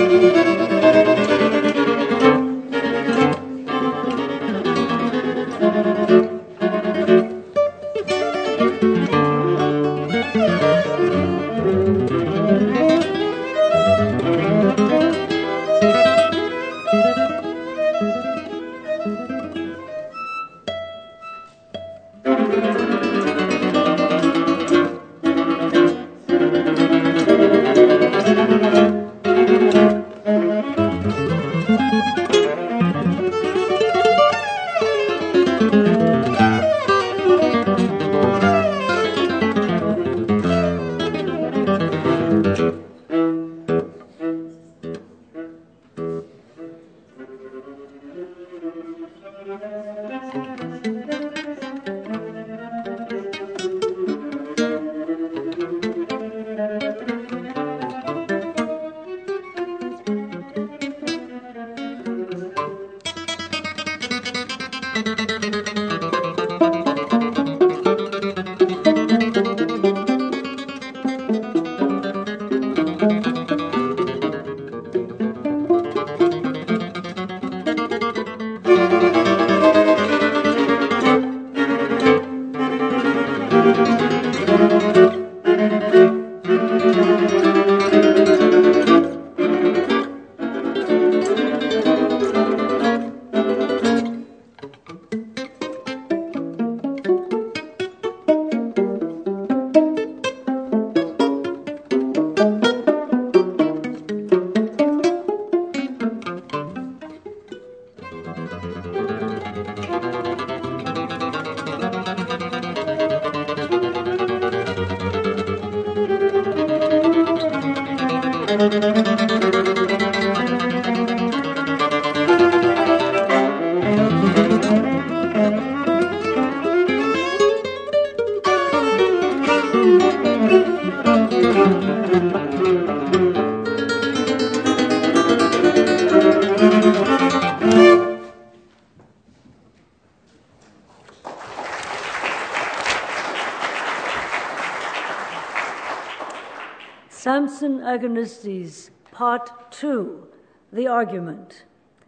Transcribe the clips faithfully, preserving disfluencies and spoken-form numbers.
Samson Agonistes, Part two, The Argument.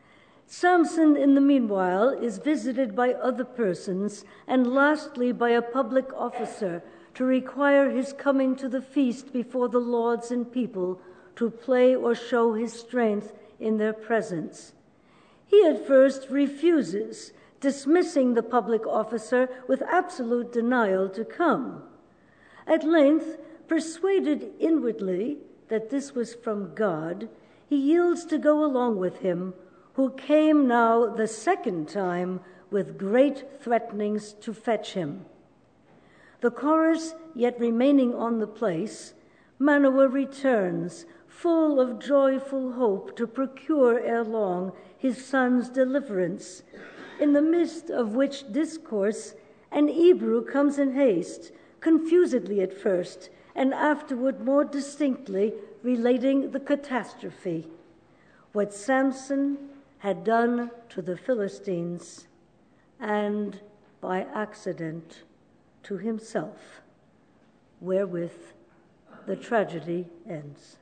Samson, in the meanwhile, is visited by other persons, and lastly by a public officer, to require his coming to the feast before the lords and people to play or show his strength in their presence. He at first refuses, dismissing the public officer with absolute denial to come. At length, persuaded inwardly that this was from God, he yields to go along with him, who came now the second time with great threatenings to fetch him. The chorus yet remaining on the place, Manoah returns, full of joyful hope to procure ere long his son's deliverance, in the midst of which discourse an Hebrew comes in haste, confusedly at first, and afterward more distinctly relating the catastrophe, what Samson had done to the Philistines, and by accident to himself, wherewith the tragedy ends.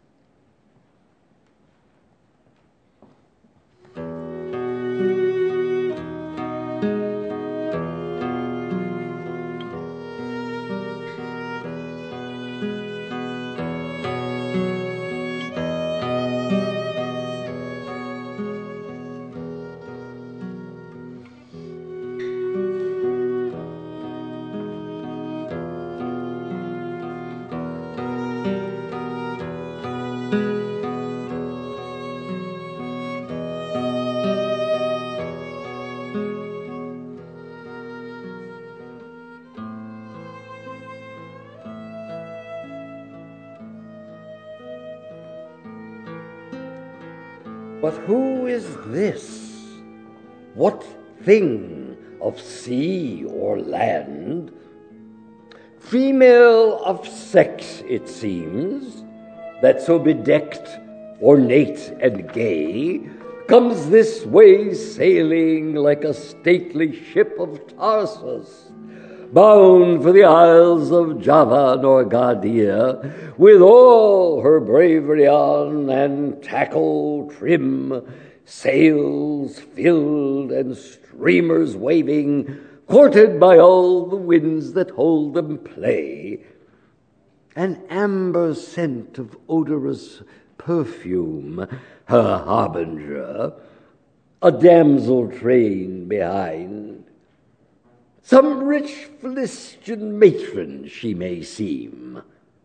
But who is this? What thing of sea or land? Female of sex, it seems, that so bedecked, ornate and gay, comes this way sailing like a stately ship of Tarsus, bound for the isles of Java nor Gardia, with all her bravery on and tackle trim, sails filled and streamers waving, courted by all the winds that hold them play. An amber scent of odorous perfume, her harbinger, a damsel train behind. Some rich Philistine matron she may seem.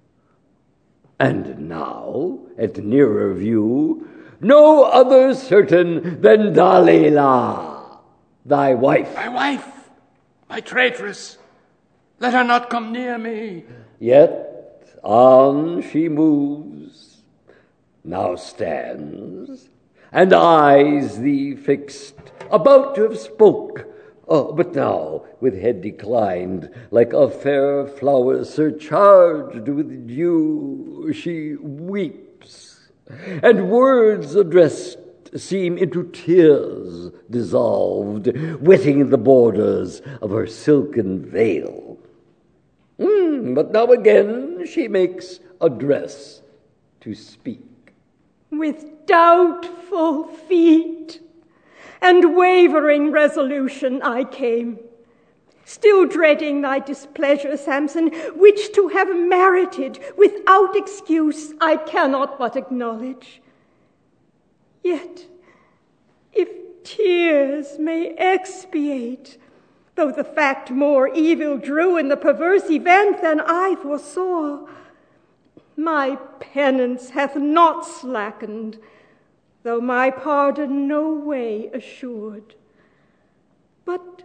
And now, at nearer view, no other certain than Dalila, thy wife. My wife, my traitress, let her not come near me. Yet on she moves, now stands, and eyes thee fixed, about to have spoke. Oh, but now, with head declined, like a fair flower surcharged with dew, she weeps, and words addressed seem into tears dissolved, wetting the borders of her silken veil. Mm, but now again she makes address to speak. With doubtful feet and wavering resolution I came, still dreading thy displeasure, Samson, which to have merited without excuse I cannot but acknowledge. Yet, if tears may expiate, though the fact more evil drew in the perverse event than I foresaw, my penance hath not slackened, though my pardon no way assured. But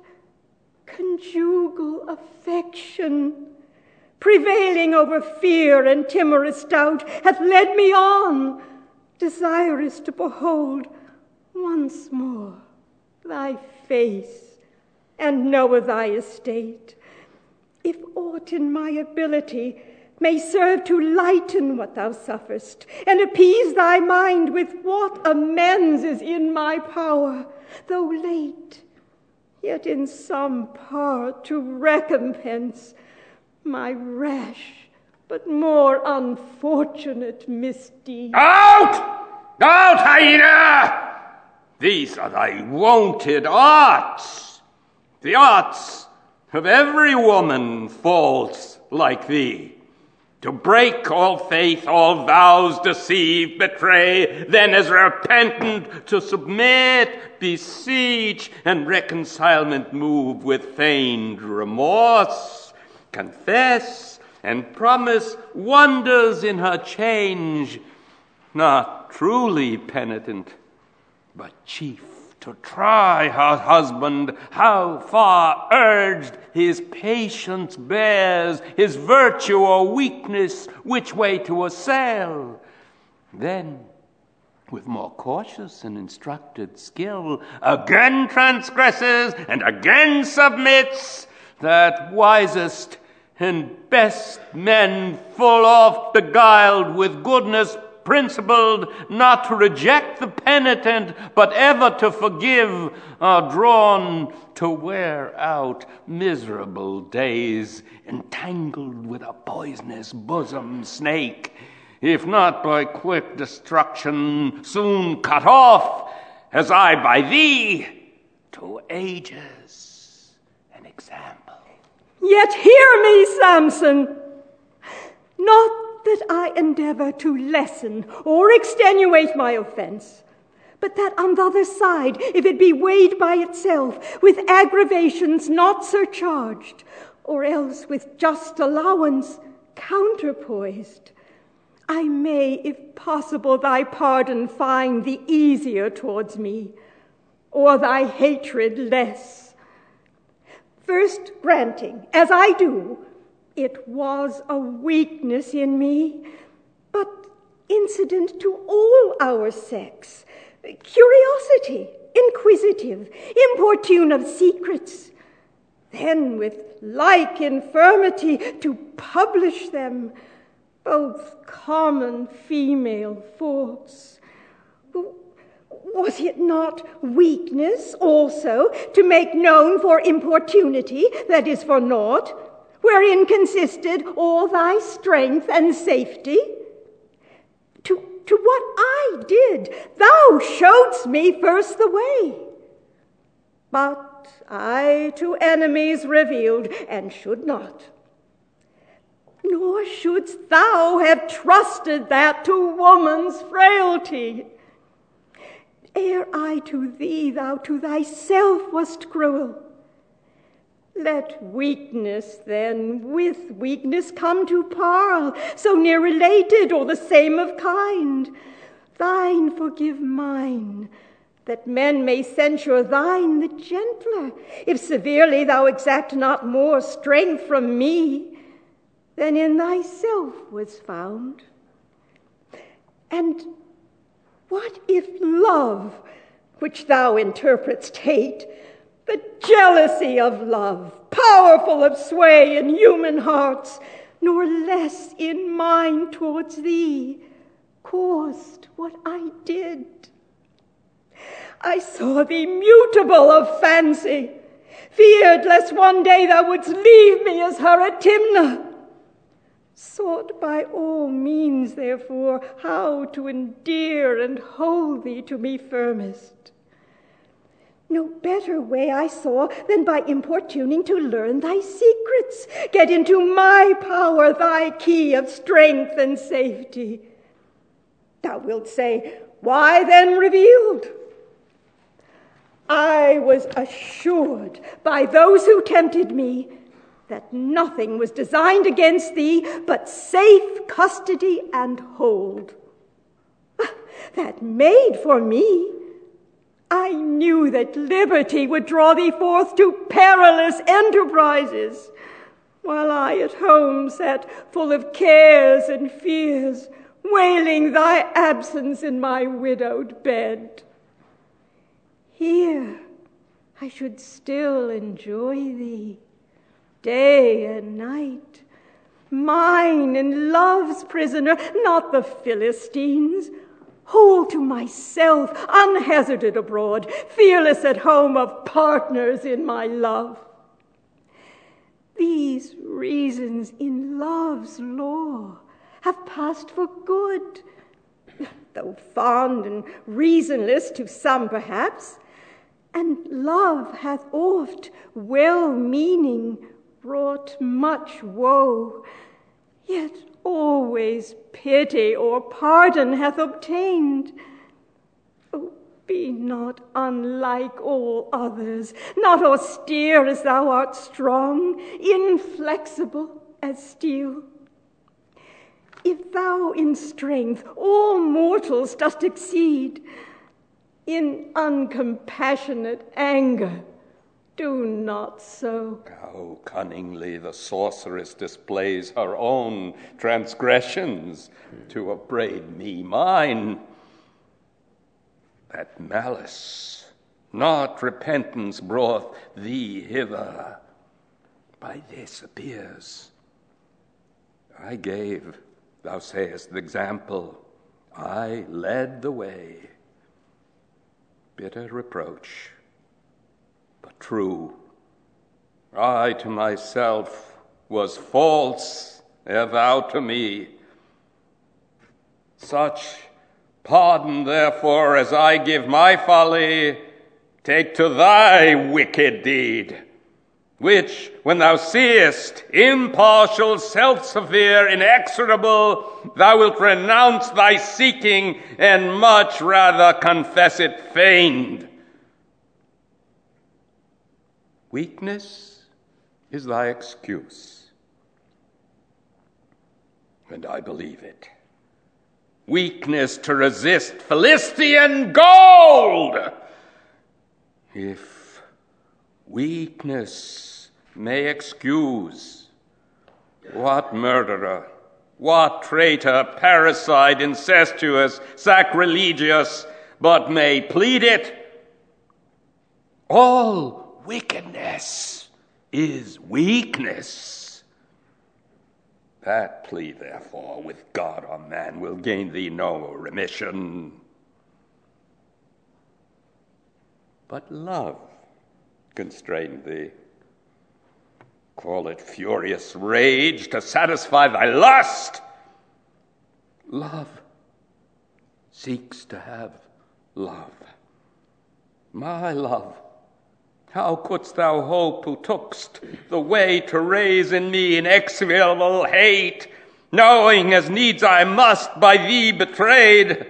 conjugal affection, prevailing over fear and timorous doubt, hath led me on, desirous to behold once more thy face and know of thy estate, if aught in my ability may serve to lighten what thou sufferest, and appease thy mind with what amends is in my power, though late, yet in some part to recompense my rash but more unfortunate misdeed. Out! Out, hyena! These are thy wonted arts, the arts of every woman false like thee. To break all faith, all vows, deceive, betray, then as repentant to submit, beseech, and reconcilement move with feigned remorse, confess, and promise wonders in her change, not truly penitent, but chief to try her husband how far urged his patience bears, his virtue or weakness, which way to assail. Then, with more cautious and instructed skill, again transgresses and again submits, that wisest and best men, full oft beguiled with goodness principled, not to reject the penitent, but ever to forgive, are drawn to wear out miserable days, entangled with a poisonous bosom snake, if not by quick destruction, soon cut off, as I by thee, to ages an example. Yet hear me, Samson, not that I endeavor to lessen or extenuate my offense, but that on the other side, if it be weighed by itself, with aggravations not surcharged, or else with just allowance counterpoised, I may, if possible, thy pardon find the easier towards me, or thy hatred less. First granting, as I do, it was a weakness in me, but incident to all our sex, curiosity, inquisitive, importune of secrets, then with like infirmity to publish them, both common female faults, Was it not weakness also to make known for importunity, that is for naught, wherein consisted all thy strength and safety? To, to what I did, thou showedst me first the way. But I to enemies revealed, and should not. Nor shouldst thou have trusted that to woman's frailty. Ere I to thee, thou to thyself wast cruel. Let weakness then with weakness come to parle, so near related or the same of kind. Thine forgive mine, that men may censure thine the gentler, if severely thou exact not more strength from me than in thyself was found. And what if love, which thou interpretst hate, the jealousy of love, powerful of sway in human hearts, nor less in mine towards thee, caused what I did? I saw thee mutable of fancy, feared lest one day thou wouldst leave me as her Atimna. Sought by all means, therefore, how to endear and hold thee to me firmest. No better way I saw than by importuning to learn thy secrets, get into my power thy key of strength and safety. Thou wilt say, why then revealed? I was assured by those who tempted me that nothing was designed against thee but safe custody and hold. That made for me, I knew that liberty would draw thee forth to perilous enterprises, while I at home sat full of cares and fears, wailing thy absence in my widowed bed. Here I should still enjoy thee, day and night, mine and love's prisoner, not the Philistines, whole to myself, unhazarded abroad, fearless at home of partners in my love. These reasons in love's law have passed for good, though fond and reasonless to some perhaps, and love hath oft, well-meaning, wrought much woe, yet always pity or pardon hath obtained. Oh, be not unlike all others, not austere as thou art strong, inflexible as steel. If thou in strength all mortals dost exceed, in uncompassionate anger do not so. How cunningly the sorceress displays her own transgressions to upbraid me mine. That malice, not repentance, brought thee hither. By this appears. I gave, thou sayest, the example. I led the way. Bitter reproach, but true. I to myself was false, ere thou to me. Such pardon, therefore, as I give my folly, take to thy wicked deed, which, when thou seest, impartial, self-severe, inexorable, thou wilt renounce thy seeking, and much rather confess it feigned. Weakness is thy excuse, and I believe it. Weakness to resist Philistine gold! If weakness may excuse, what murderer, what traitor, parricide, incestuous, sacrilegious, but may plead it? All wickedness is weakness. That plea, therefore, with God or man will gain thee no remission. but love constrained thee. Call it furious rage to satisfy thy lust. Love seeks to have love. My love, how couldst thou hope who tookst the way to raise in me inexpiable hate, knowing as needs I must by thee betrayed?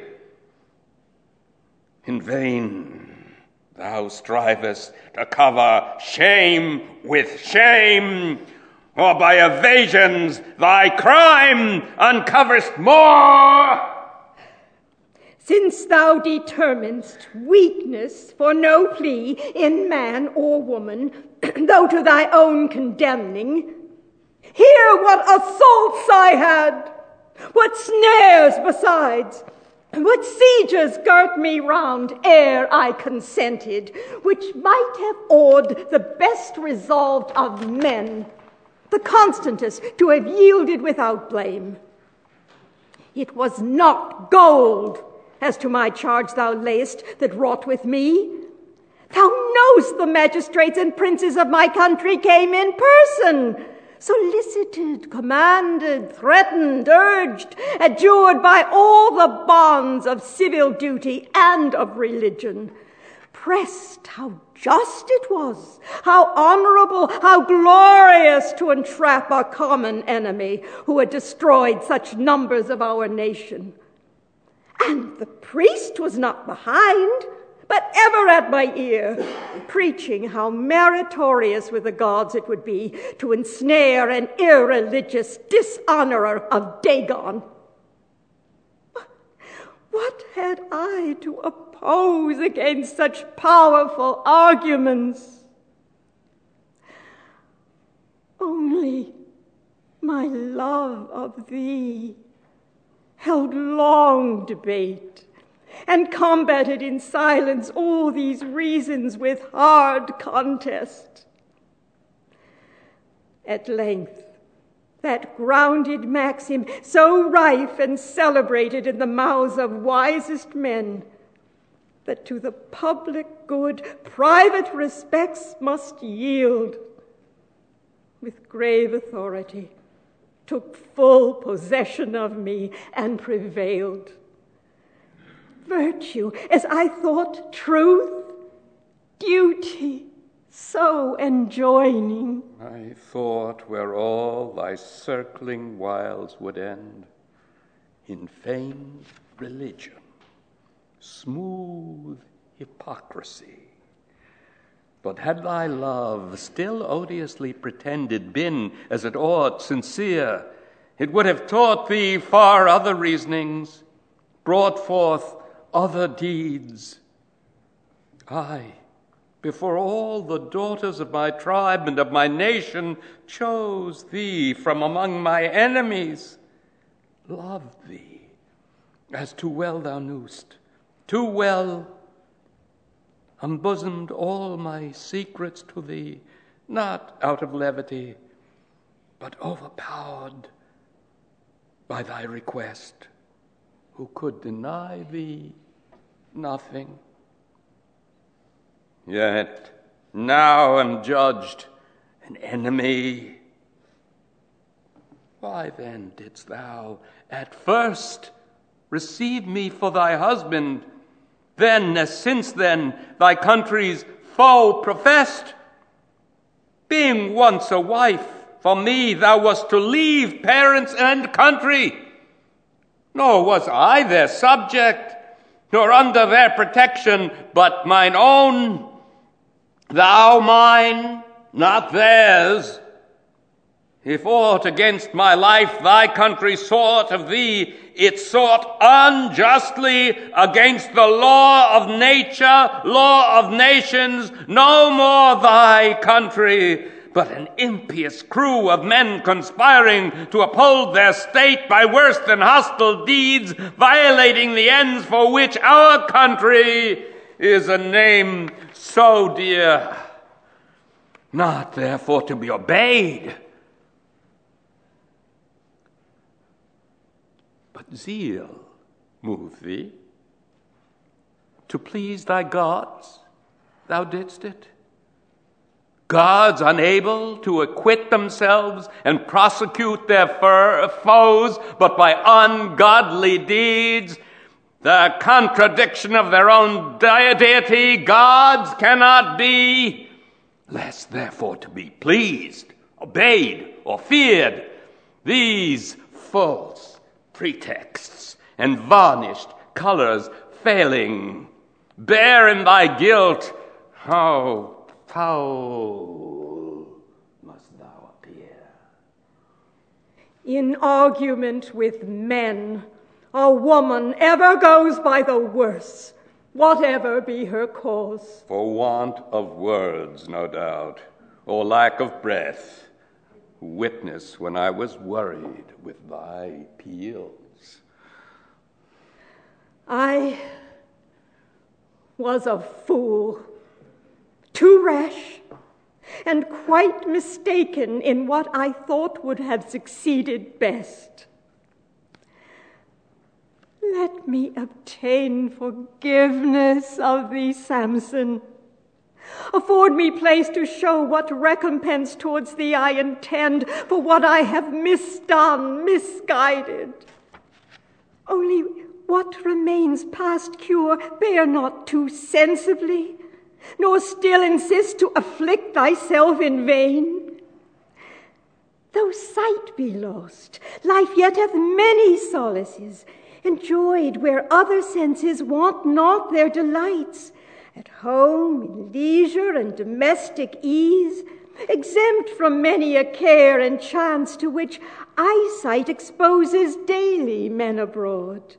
In vain thou strivest to cover shame with shame, or by evasions thy crime uncoverest more. Since thou determinest weakness for no plea in man or woman, though to thy own condemning, hear what assaults I had, what snares besides, what sieges girt me round ere I consented, which might have awed the best resolved of men, the constantest to have yielded without blame. It was not gold, as to my charge thou layest, that wrought with me. Thou know'st the magistrates and princes of my country came in person, solicited, commanded, threatened, urged, adjured by all the bonds of civil duty and of religion, pressed how just it was, how honorable, how glorious to entrap a common enemy who had destroyed such numbers of our nation. And the priest was not behind, but ever at my ear, preaching how meritorious with the gods it would be to ensnare an irreligious dishonorer of Dagon. What had I to oppose against such powerful arguments? Only my love of thee held long debate, and combated in silence all these reasons with hard contest. At length, that grounded maxim, so rife and celebrated in the mouths of wisest men, that to the public good private respects must yield, with grave authority, took full possession of me and prevailed. Virtue, as I thought, truth, duty, so enjoining. I thought where all thy circling wiles would end, in feigned religion, smooth hypocrisy. But had thy love, still odiously pretended, been, as it ought, sincere, it would have taught thee far other reasonings, brought forth other deeds. I, before all the daughters of my tribe and of my nation, chose thee from among my enemies, loved thee, as too well thou knewst, too well unbosomed all my secrets to thee, not out of levity, but overpowered by thy request, who could deny thee nothing. Yet now am judged an enemy. Why then didst thou at first receive me for thy husband, then, as since then, thy country's foe professed? Being once a wife, for me thou wast to leave parents and country. Nor was I their subject, nor under their protection, but mine own. Thou mine, not theirs. If aught against my life thy country sought of thee, it sought unjustly against the law of nature, law of nations, no more thy country, but an impious crew of men conspiring to uphold their state by worse than hostile deeds, violating the ends for which our country is a name so dear, not therefore to be obeyed, but zeal move thee to please thy gods, thou didst it? Gods unable to acquit themselves and prosecute their foes, but by ungodly deeds, the contradiction of their own deity, gods cannot be, less therefore to be pleased, obeyed, or feared. These false pretexts and varnished colors failing, bear in thy guilt, how foul must thou appear. In argument with men, a woman ever goes by the worse, whatever be her cause. For want of words, no doubt, or lack of breath, witness when I was worried with thy peals. I was a fool, too rash, and quite mistaken in what I thought would have succeeded best. Let me obtain forgiveness of thee, Samson. Afford me place to show what recompense towards thee I intend for what I have misdone, misguided. Only what remains past cure, bear not too sensibly, nor still insist to afflict thyself in vain. Though sight be lost, life yet hath many solaces, enjoyed where other senses want not their delights, at home in leisure and domestic ease, exempt from many a care and chance to which eyesight exposes daily men abroad.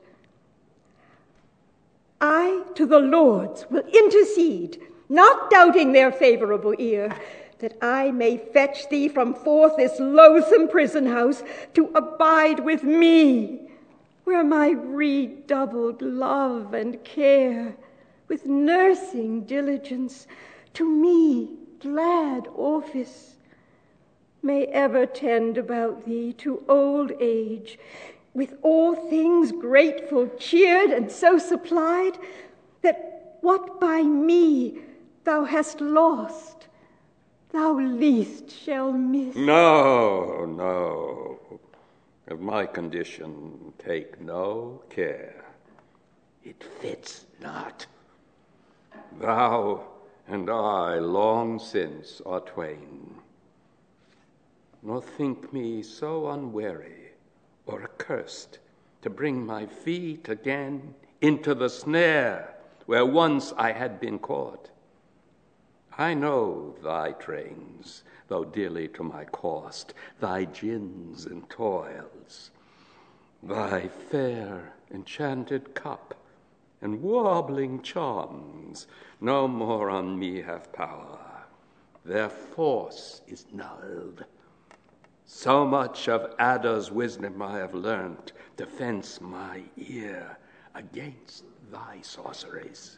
I to the Lords will intercede, not doubting their favorable ear, that I may fetch thee from forth this loathsome prison house to abide with me, where my redoubled love and care, with nursing diligence, to me glad office, may ever tend about thee to old age, with all things grateful cheered and so supplied, that what by me thou hast lost, thou least shall miss. No, no. Of my condition take no care. It fits not. Thou and I long since are twain. Nor think me so unwary or accursed to bring my feet again into the snare where once I had been caught. I know thy trains, though dearly to my cost, thy gins and toils, thy fair enchanted cup and warbling charms no more on me have power. Their force is nulled. So much of Adda's wisdom I have learnt to fence my ear against thy sorceries.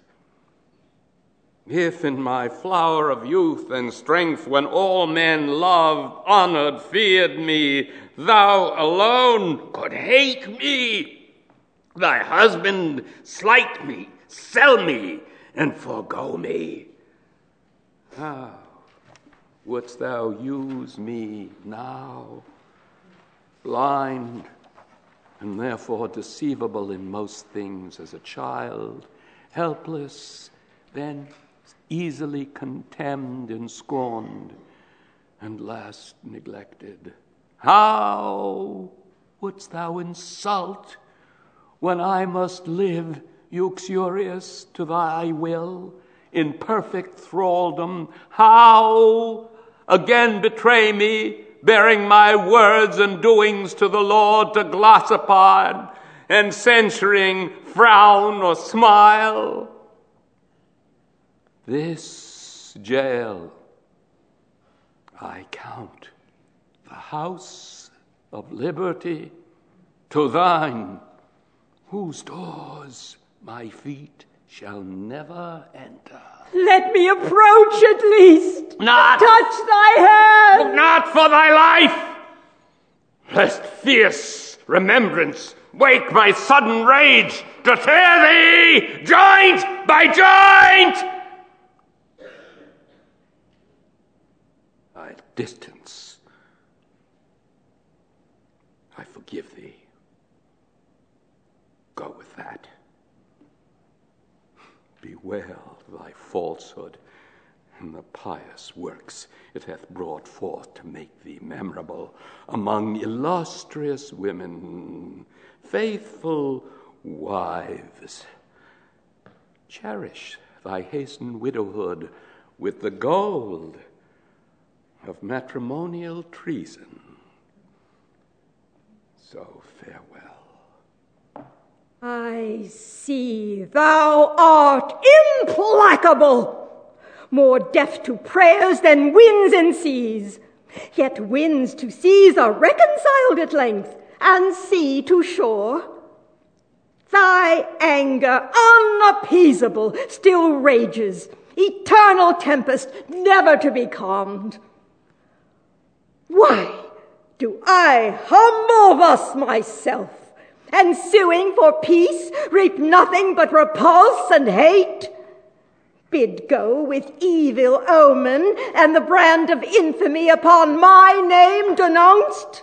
If in my flower of youth and strength, when all men loved, honored, feared me, thou alone could hate me, thy husband slight me, sell me, and forego me, how wouldst thou use me now, blind and therefore deceivable in most things as a child, helpless, then easily contemned and scorned, and last neglected? How wouldst thou insult when I must live uxorious to thy will, in perfect thraldom? How again betray me, bearing my words and doings to the Lord to gloss upon, and censuring frown or smile? This jail I count the house of liberty, to thine, whose doors my feet shall never enter. Let me approach at least. Not, touch thy hand. Not for thy life, lest fierce remembrance wake my sudden rage to tear thee joint by joint. distance. I forgive thee. Go with that. Bewail thy falsehood and the pious works it hath brought forth to make thee memorable among illustrious women, faithful wives. Cherish thy hastened widowhood with the gold of matrimonial treason. So farewell. I see thou art implacable, more deaf to prayers than winds and seas. Yet winds to seas are reconciled at length, and sea to shore. Thy anger, unappeasable, still rages, eternal tempest, never to be calmed. Why do I humble thus myself, and suing for peace reap nothing but repulse and hate? Bid go with evil omen and the brand of infamy upon my name denounced?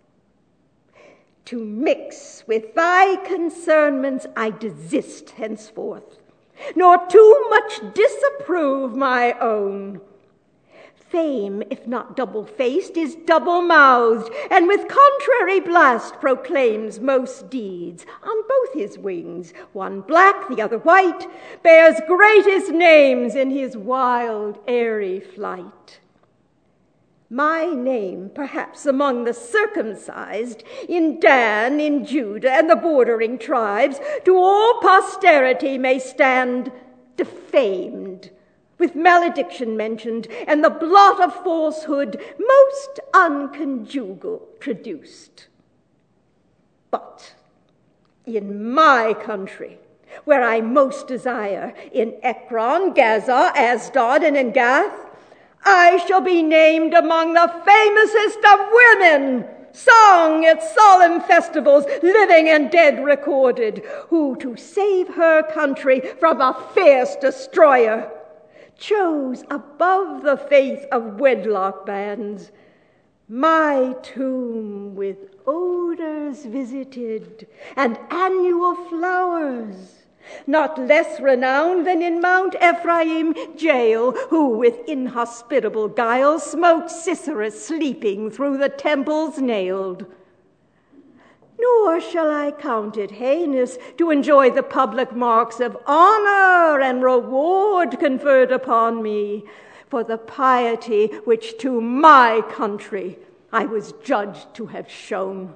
To mix with thy concernments I desist henceforth, nor too much disapprove my own. Fame, if not double-faced, is double-mouthed, and with contrary blast proclaims most deeds. On both his wings, one black, the other white, bears greatest names in his wild, airy flight. My name, perhaps among the circumcised, in Dan, in Judah, and the bordering tribes, to all posterity may stand defamed, with malediction mentioned, and the blot of falsehood most unconjugal traduced. But in my country, where I most desire, in Ekron, Gaza, Asdod, and in Gath, I shall be named among the famousest of women, sung at solemn festivals, living and dead recorded, who to save her country from a fierce destroyer chose above the faith of wedlock bands my tomb with odors visited and annual flowers, not less renowned than in Mount Ephraim Jael, who with inhospitable guile smote Sisera sleeping through the temples nailed. Nor shall I count it heinous to enjoy the public marks of honor and reward conferred upon me for the piety which to my country I was judged to have shown.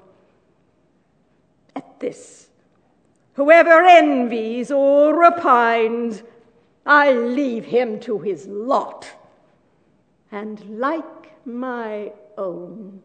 At this, whoever envies or repines, I leave him to his lot, and like my own.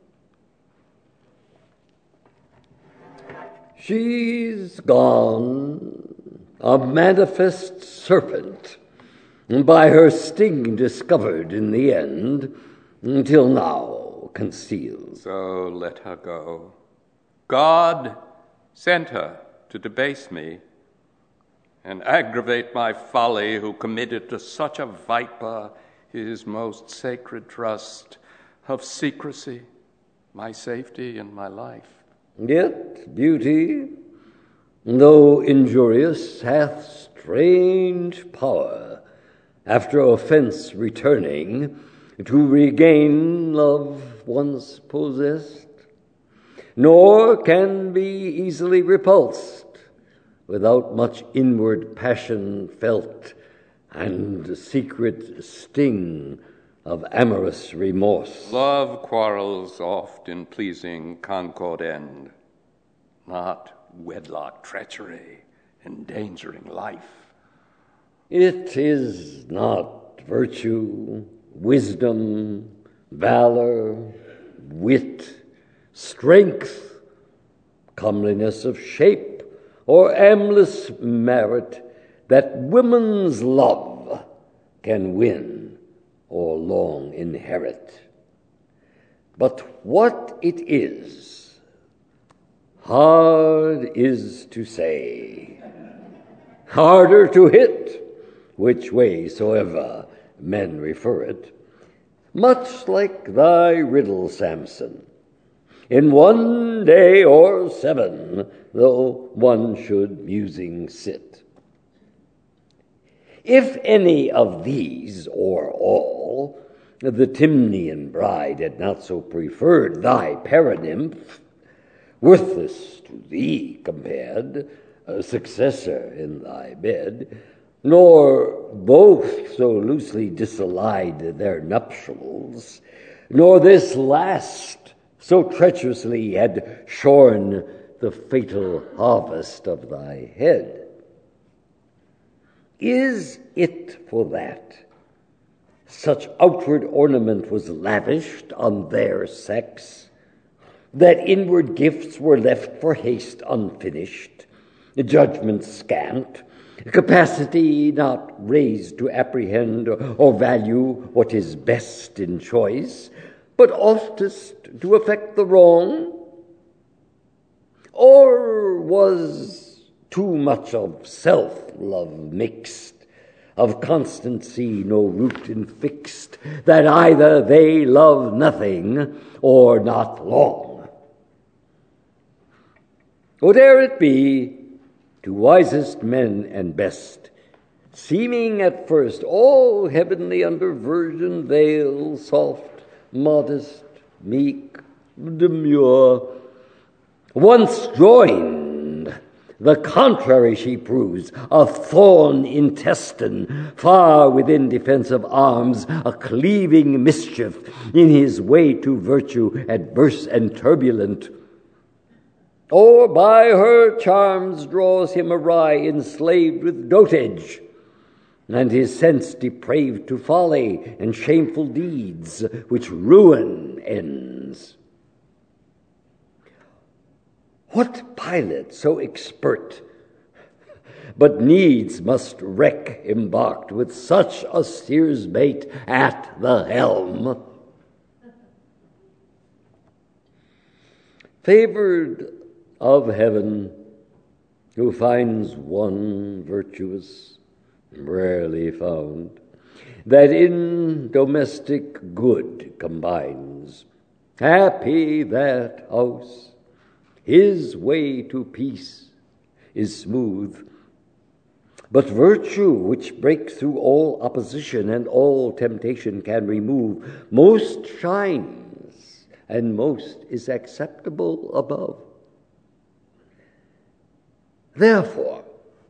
She's gone, a manifest serpent, by her sting discovered in the end, till now concealed. So let her go. God sent her to debase me and aggravate my folly, who committed to such a viper his most sacred trust of secrecy, my safety and my life. Yet beauty, though injurious, hath strange power, after offense returning, to regain love once possessed, nor can be easily repulsed without much inward passion felt and secret sting of amorous remorse. Love quarrels oft in pleasing concord end, not wedlock treachery endangering life. It is not virtue, wisdom, valor, wit, strength, comeliness of shape, or aimless merit that women's love can win or long inherit. But what it is, hard is to say, harder to hit, which way soever men refer it. much like thy riddle, Samson. In one day or seven, though one should musing sit. If any of these, or all, the Timnian bride had not so preferred thy paranymph, worthless to thee compared, a successor in thy bed, nor both so loosely disallied their nuptials, nor this last so treacherously had shorn the fatal harvest of thy head. Is it for that such outward ornament was lavished on their sex, that inward gifts were left for haste unfinished, judgment scant, capacity not raised to apprehend or value what is best in choice, but oftest to affect the wrong? Or was too much of self-love mixed, of constancy no root infixed, that either they love nothing or not long? Whate'er it be, to wisest men and best, seeming at first all heavenly under virgin veil, soft, modest, meek, demure, once joined, the contrary she proves, a thorn intestine, far within defense of arms, a cleaving mischief, in his way to virtue adverse and turbulent. Or by her charms draws him awry, enslaved with dotage, and his sense depraved to folly and shameful deeds, which ruin ends. What pilot so expert, but needs must wreck embarked with such a steersmate at the helm? Favored of heaven, who finds one virtuous, rarely found, that in domestic good combines. Happy that house, his way to peace is smooth. But virtue, which breaks through all opposition and all temptation can remove, most shines and most is acceptable above. Therefore,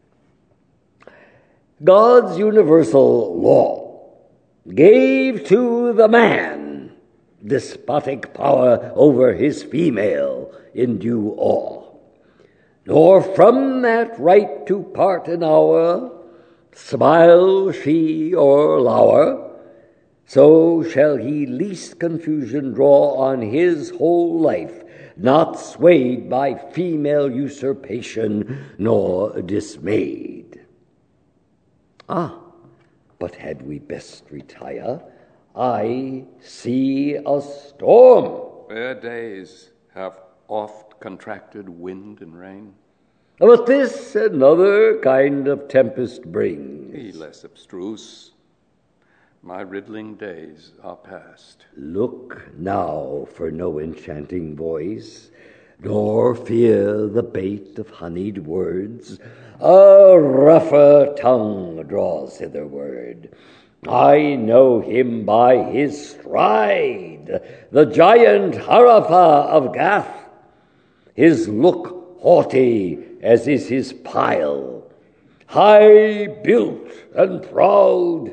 God's universal law gave to the man despotic power over his female in due awe. Nor from that right to part an hour, smile she or lower, so shall he least confusion draw on his whole life, not swayed by female usurpation, nor dismayed. Ah, but had we best retire? I see a storm. Fair days have oft contracted wind and rain. But this another kind of tempest brings. Be less abstruse. My riddling days are past. Look now for no enchanting voice, nor fear the bait of honeyed words. A rougher tongue draws hitherward. I know him by his stride, the giant Harapha of Gath, his look haughty as is his pile, high built and proud.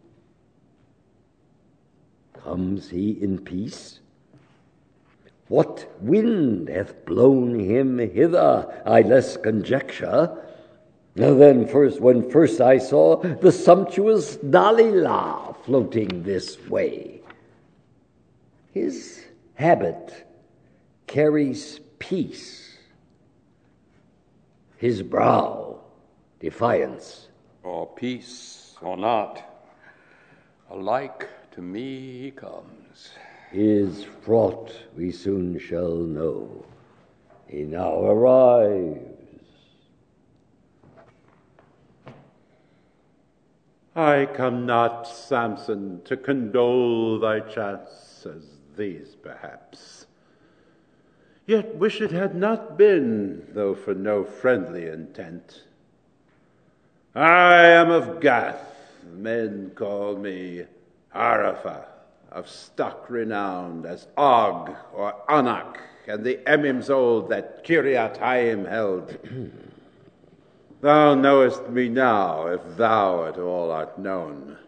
Comes he in peace? What wind hath blown him hither, I less conjecture, than first when first I saw the sumptuous Dalila floating this way. His habit carries peace, his brow defiance. Or peace or not, alike to me he comes. His fraught we soon shall know. He now arrives. I come not, Samson, to condole thy chance, as these perhaps. Yet wish it had not been, though for no friendly intent. I am of Gath. Men call me Arapha, of stock renowned as Og or Anak, and the Emims old that Kiriathaim held. Thou knowest me now, if thou at all art known.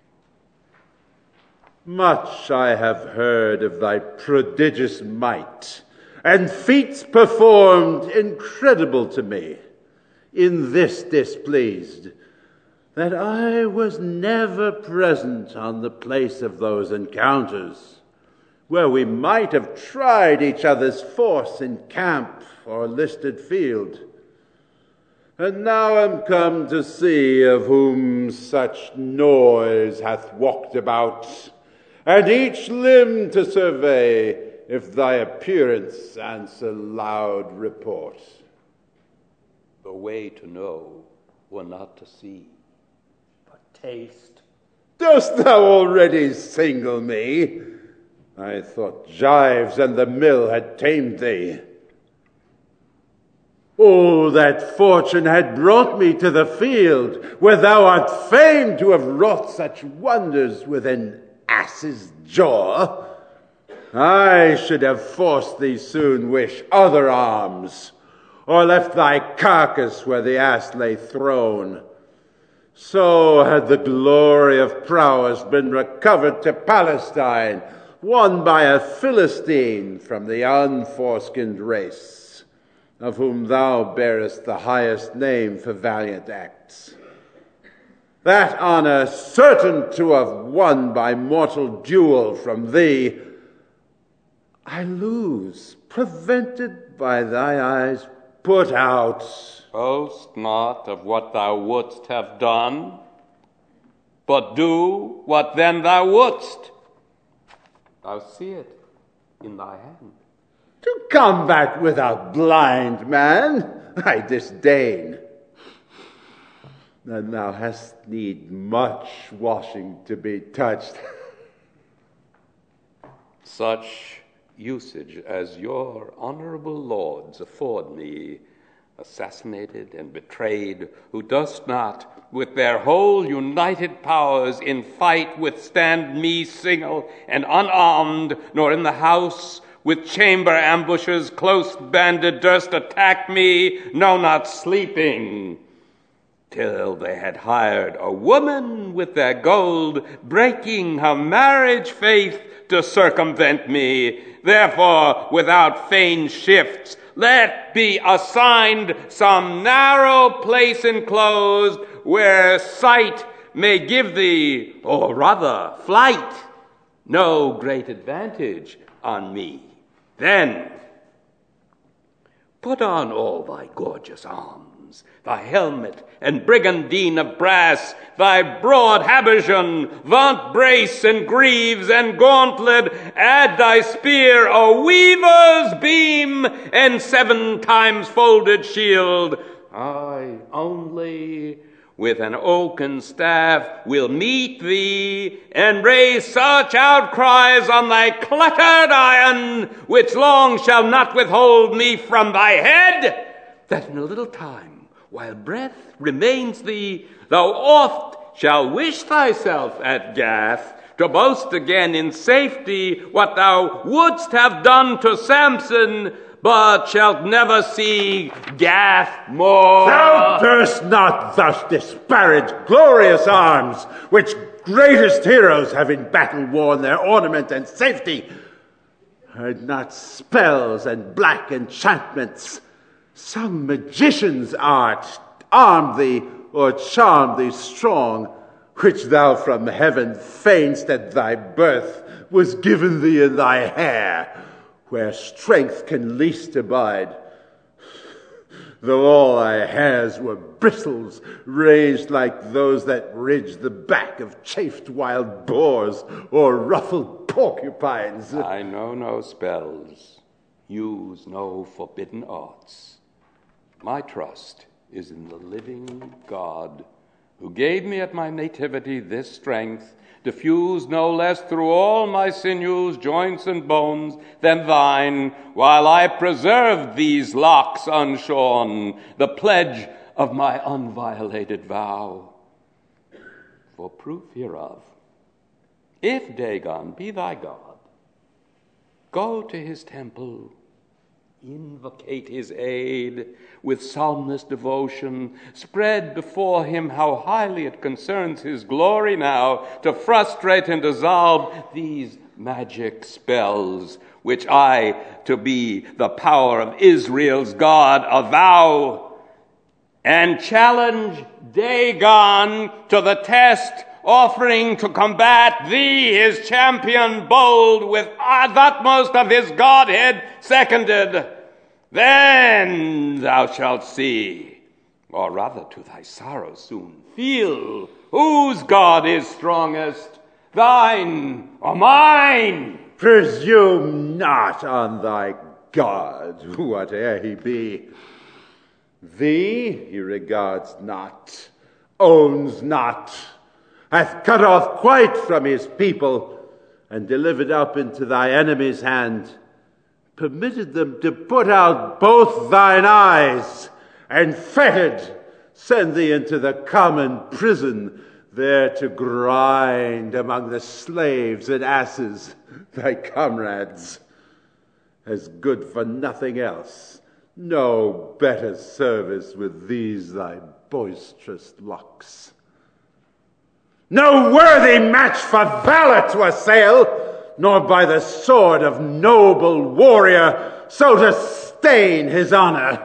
Much I have heard of thy prodigious might, and feats performed incredible to me. In this displeased, that I was never present on the place of those encounters, where we might have tried each other's force in camp or listed field. And now am come to see of whom such noise hath walked about, and each limb to survey, if thy appearance answer loud report. The way to know were not to see, but taste. Dost thou already single me? I thought gyves and the mill had tamed thee. Oh, that fortune had brought me to the field, where thou art famed to have wrought such wonders with an ass's jaw. I should have forced thee soon wish other arms, or left thy carcass where the ass lay thrown. So had the glory of prowess been recovered to Palestine, won by a Philistine from the unforeskined race, of whom thou bearest the highest name for valiant acts. That honor certain to have won by mortal duel from thee, I lose, prevented by thy eyes put out. Boast not of what thou wouldst have done, but do what then thou wouldst. Thou see it in thy hand. To combat with a blind man, I disdain. And thou hast need much washing to be touched. Such usage as your honorable lords afford me, assassinated and betrayed, who dost not, with their whole united powers, in fight withstand me single and unarmed, nor in the house with chamber ambushes close banded durst attack me, no, not sleeping, till they had hired a woman with their gold, breaking her marriage faith to circumvent me. Therefore, without feigned shifts, let be assigned some narrow place enclosed, where sight may give thee, or rather flight, no great advantage on me. Then put on all thy gorgeous arms, thy helmet and brigandine of brass, thy broad habergeon, vaunt brace and greaves and gauntlet, add thy spear, a weaver's beam, and seven times folded shield. I only with an oaken staff will meet thee, and raise such outcries on thy cluttered iron, which long shall not withhold me from thy head, that in a little time, while breath remains thee, thou oft shall wish thyself at Gath, to boast again in safety what thou wouldst have done to Samson, but shalt never see Gath more. Thou durst not thus disparage glorious arms, which greatest heroes have in battle worn their ornament and safety. Heard not spells and black enchantments, some magician's art, arm thee or charm thee strong, which thou from heaven feign'st at thy birth was given thee in thy hair, where strength can least abide. Though all thy hairs were bristles raised like those that ridge the back of chafed wild boars or ruffled porcupines. I know no spells, use no forbidden arts. My trust is in the living God, who gave me at my nativity this strength, diffused no less through all my sinews, joints, and bones than thine, while I preserved these locks unshorn, the pledge of my unviolated vow. For proof hereof, if Dagon be thy God, go to his temple, invocate his aid with psalmist devotion, spread before him how highly it concerns his glory now to frustrate and dissolve these magic spells, which I, to be the power of Israel's God, avow, and challenge Dagon to the test, offering to combat thee, his champion bold, with the utmost of his Godhead seconded. Then thou shalt see, or rather to thy sorrow soon feel, whose God is strongest, thine or mine. Presume not on thy God, whate'er he be. Thee he regards not, owns not, hath cut off quite from his people, and delivered up into thy enemy's hand, permitted them to put out both thine eyes, and fettered send thee into the common prison, there to grind among the slaves and asses, thy comrades, as good for nothing else, no better service with these thy boisterous locks. No worthy match for valor to assail, nor by the sword of noble warrior so to stain his honor,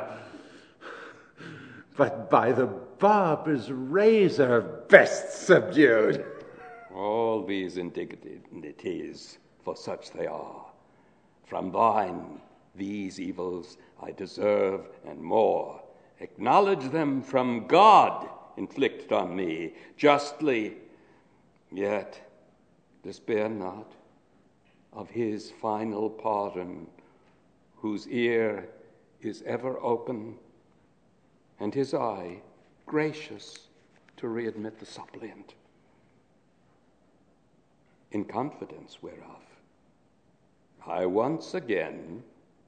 but by the barber's razor best subdued. All these indignities, for such they are, from thine these evils I deserve and more. Acknowledge them from God inflicted on me justly, yet despair not of his final pardon, whose ear is ever open, and his eye gracious to readmit the suppliant. In confidence whereof, I once again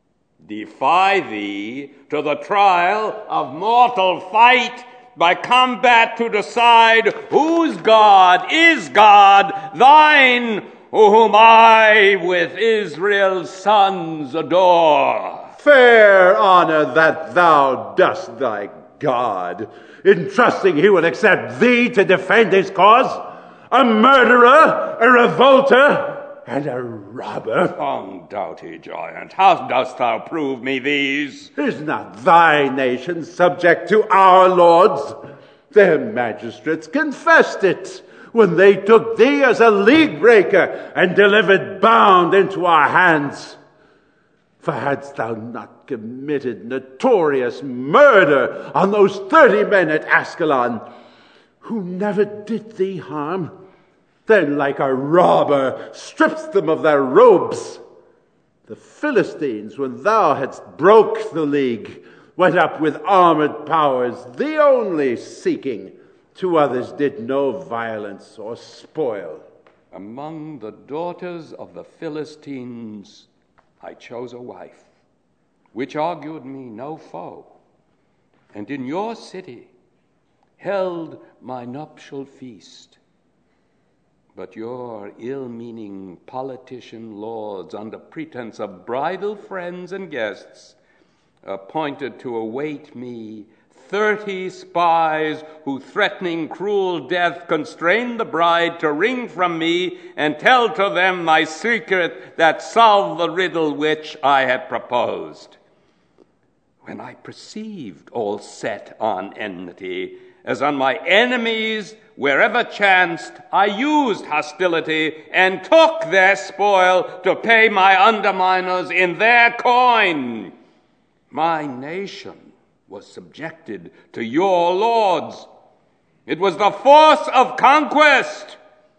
defy thee to the trial of mortal fight, by combat to decide whose God is God, thine, whom I with Israel's sons adore. Fair honor that thou dost thy God, in trusting he will accept thee to defend his cause, a murderer, a revolter, and a robber. Undoughty giant, how dost thou prove me these? Is not thy nation subject to our lords? Their magistrates confessed it when they took thee as a league breaker and delivered bound into our hands. For hadst thou not committed notorious murder on those thirty men at Ascalon, who never did thee harm, then like a robber strips them of their robes. The Philistines, when thou hadst broke the league, went up with armored powers, thee only seeking. To others did no violence or spoil. Among the daughters of the Philistines I chose a wife, which argued me no foe, and in your city held my nuptial feast. But your ill-meaning politician lords, under pretense of bridal friends and guests, appointed to await me thirty spies who, threatening cruel death, constrained the bride to wring from me and tell to them my secret that solved the riddle which I had proposed. When I perceived all set on enmity, as on my enemies wherever chanced, I used hostility and took their spoil to pay my underminers in their coin. My nation was subjected to your lords. It was the force of conquest.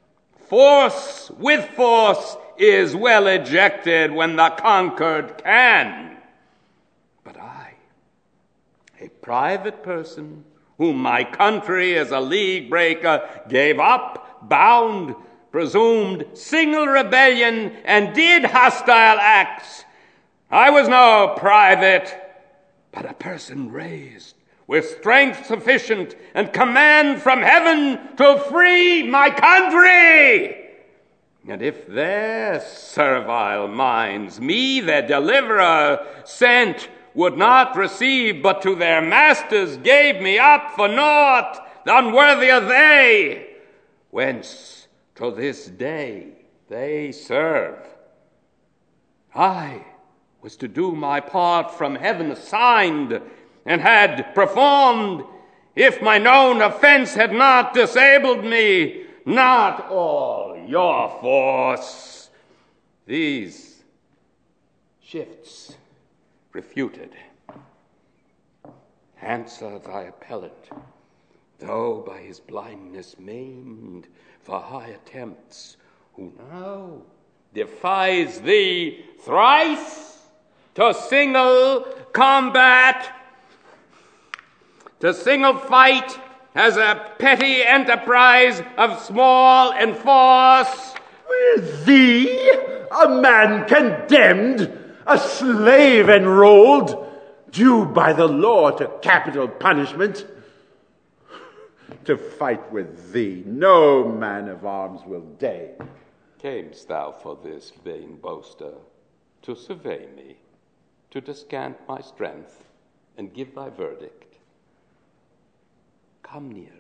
Force with force is well ejected when the conquered can. But I, a private person, whom my country as a league breaker gave up, bound, presumed single rebellion, and did hostile acts. I was no private, but a person raised with strength sufficient and command from heaven to free my country. And if their servile minds me, their deliverer, sent, would not receive, but to their masters gave me up for naught, unworthy are they, whence to this day they serve. I was to do my part from heaven assigned, and had performed, if my known offense had not disabled me, not all your force. These shifts refuted. Answer thy appellant, though by his blindness maimed for high attempts, who now defies thee thrice to single combat, to single fight as a petty enterprise of small enforce. With thee, a man condemned, a slave enrolled, due by the law to capital punishment. To fight with thee, no man of arms will deign. Camest thou for this, vain boaster, to survey me, to descant my strength, and give thy verdict? Come nearer.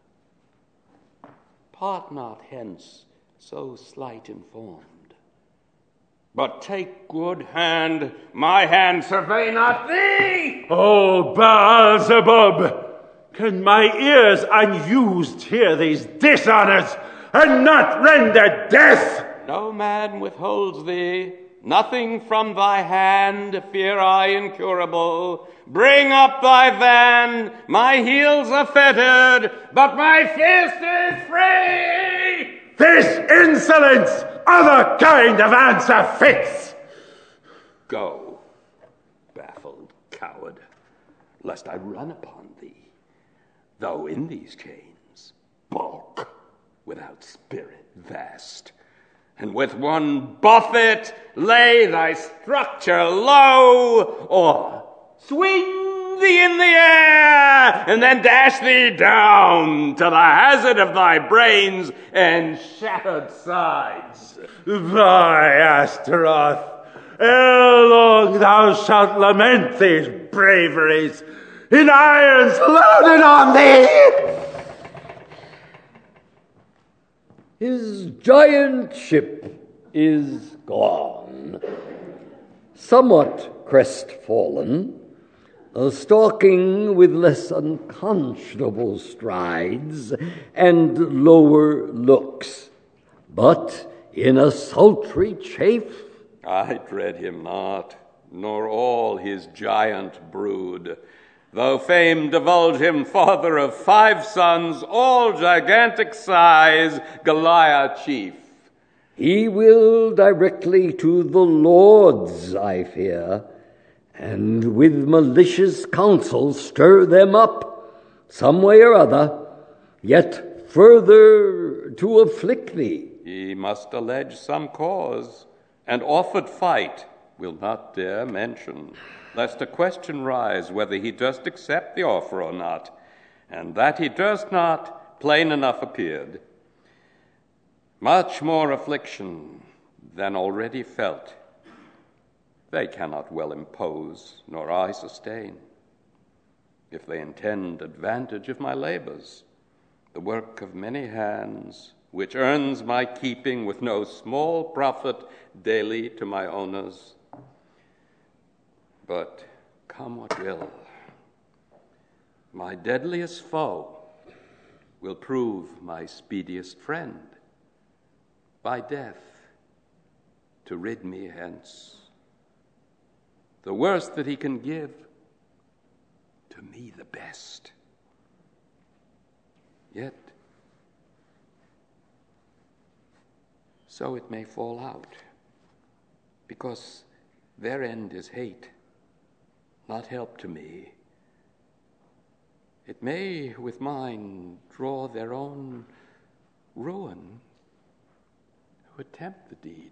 Part not hence, so slight informed. But take good hand, my hand survey not thee! Oh, Beelzebub! Can my ears unused hear these dishonors, and not render death? No man withholds thee, nothing from thy hand, fear I incurable. Bring up thy van, my heels are fettered, but my fist is free! This insolence other kind of answer fits. Go, baffled coward, lest I run upon thee, though in these chains, bulk, without spirit vast, and with one buffet lay thy structure low, or swing thee in the air, and then dash thee down to the hazard of thy brains and shattered sides. By Astaroth, ere long thou shalt lament these braveries in irons loaded on thee. His giant ship is gone. Somewhat crestfallen, uh, stalking with less unconscionable strides and lower looks, but in a sultry chafe. I dread him not, nor all his giant brood, though fame divulge him father of five sons, all gigantic size, Goliath chief. He will directly to the Lords, I fear, and with malicious counsel stir them up, some way or other, yet further to afflict thee. He must allege some cause, and offered fight will not dare mention, lest a question rise whether he durst accept the offer or not, and that he durst not, plain enough appeared. Much more affliction than already felt they cannot well impose, nor I sustain, if they intend advantage of my labors, the work of many hands, which earns my keeping with no small profit daily to my owners. But come what will, my deadliest foe will prove my speediest friend, by death to rid me hence. The worst that he can give, to me the best. Yet, so it may fall out, because their end is hate, not help to me. it may with mine draw their own ruin who attempt the deed.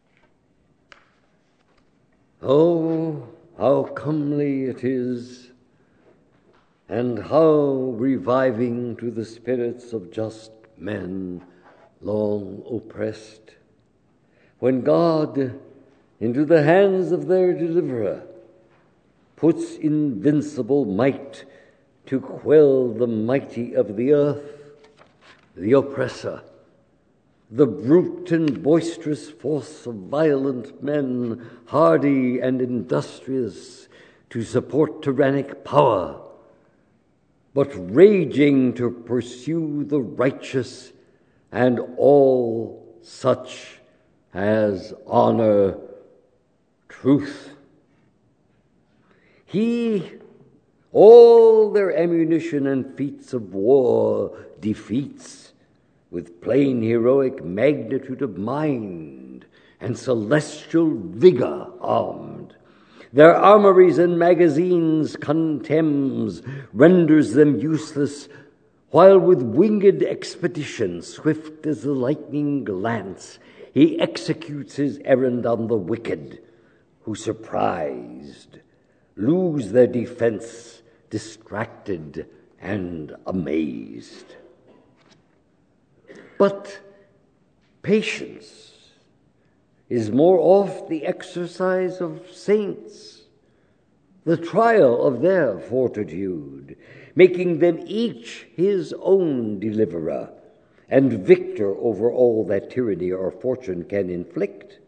Oh, how comely it is, and how reviving to the spirits of just men long oppressed, when God, into the hands of their deliverer, puts invincible might to quell the mighty of the earth, the oppressor, the brute and boisterous force of violent men, hardy and industrious to support tyrannic power, but raging to pursue the righteous and all such as honor truth. He all their ammunition and feats of war defeats with plain heroic magnitude of mind and celestial vigor armed. Their armories and magazines contemns, renders them useless, while with winged expedition, swift as the lightning glance, he executes his errand on the wicked, who surprised lose their defense, distracted and amazed. But patience is more oft the exercise of saints, the trial of their fortitude, making them each his own deliverer and victor over all that tyranny or fortune can inflict.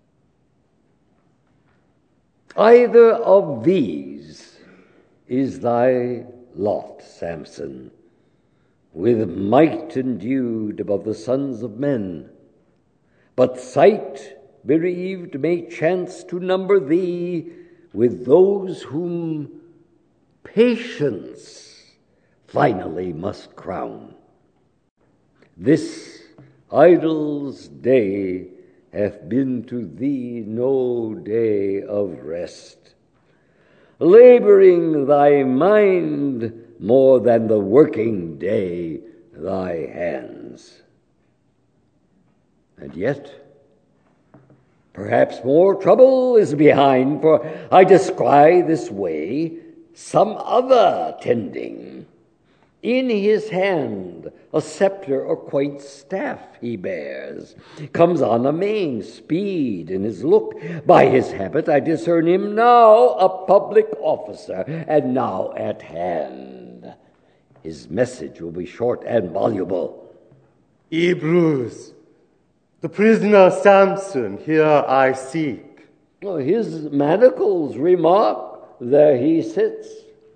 Either of these is thy lot, Samson, with might endued above the sons of men. But sight bereaved may chance to number thee with those whom patience finally must crown. This idle's day hath been to thee no day of rest, laboring thy mind more than the working day thy hands. And yet, perhaps more trouble is behind, for I descry this way some other tending. In his hand a scepter or quaint staff he bears, comes on amain, speed in his look. By his habit I discern him now a public officer, and now at hand. His message will be short and voluble. Hebrews, the prisoner Samson, here I seek. Oh, his manacles remark, there he sits.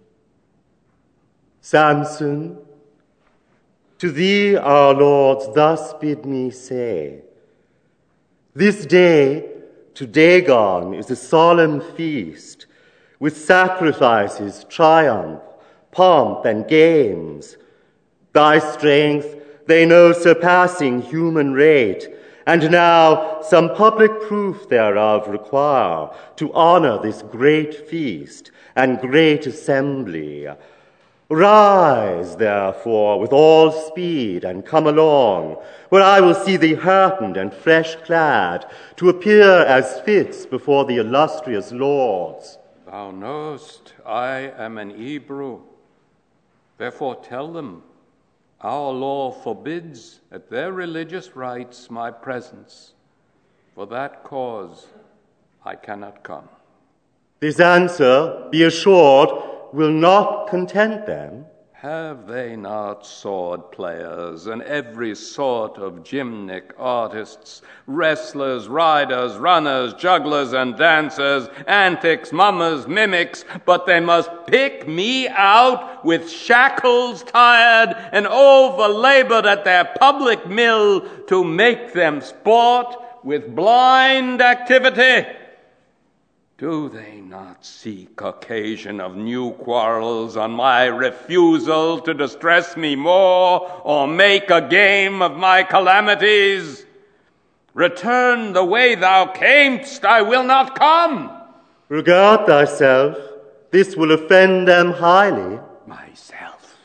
Samson, to thee our Lord thus bid me say, this day to Dagon is a solemn feast, with sacrifices, triumph, pomp, and games. Thy strength they know surpassing human rate, and now some public proof thereof require to honor this great feast and great assembly. Rise, therefore, with all speed, and come along, where I will see thee heartened and fresh-clad, to appear as fits before the illustrious lords. Thou knowest I am an Hebrew. Therefore tell them, our law forbids at their religious rites my presence. For that cause I cannot come. This answer, be assured, will not content them. Have they not sword players and every sort of gymnic artists, wrestlers, riders, runners, jugglers and dancers, antics, mummers, mimics, but they must pick me out with shackles tired and over-labored at their public mill to make them sport with blind activity? Do they not seek occasion of new quarrels on my refusal to distress me more, or make a game of my calamities? Return the way thou camest, I will not come. Regard thyself, this will offend them highly. Myself,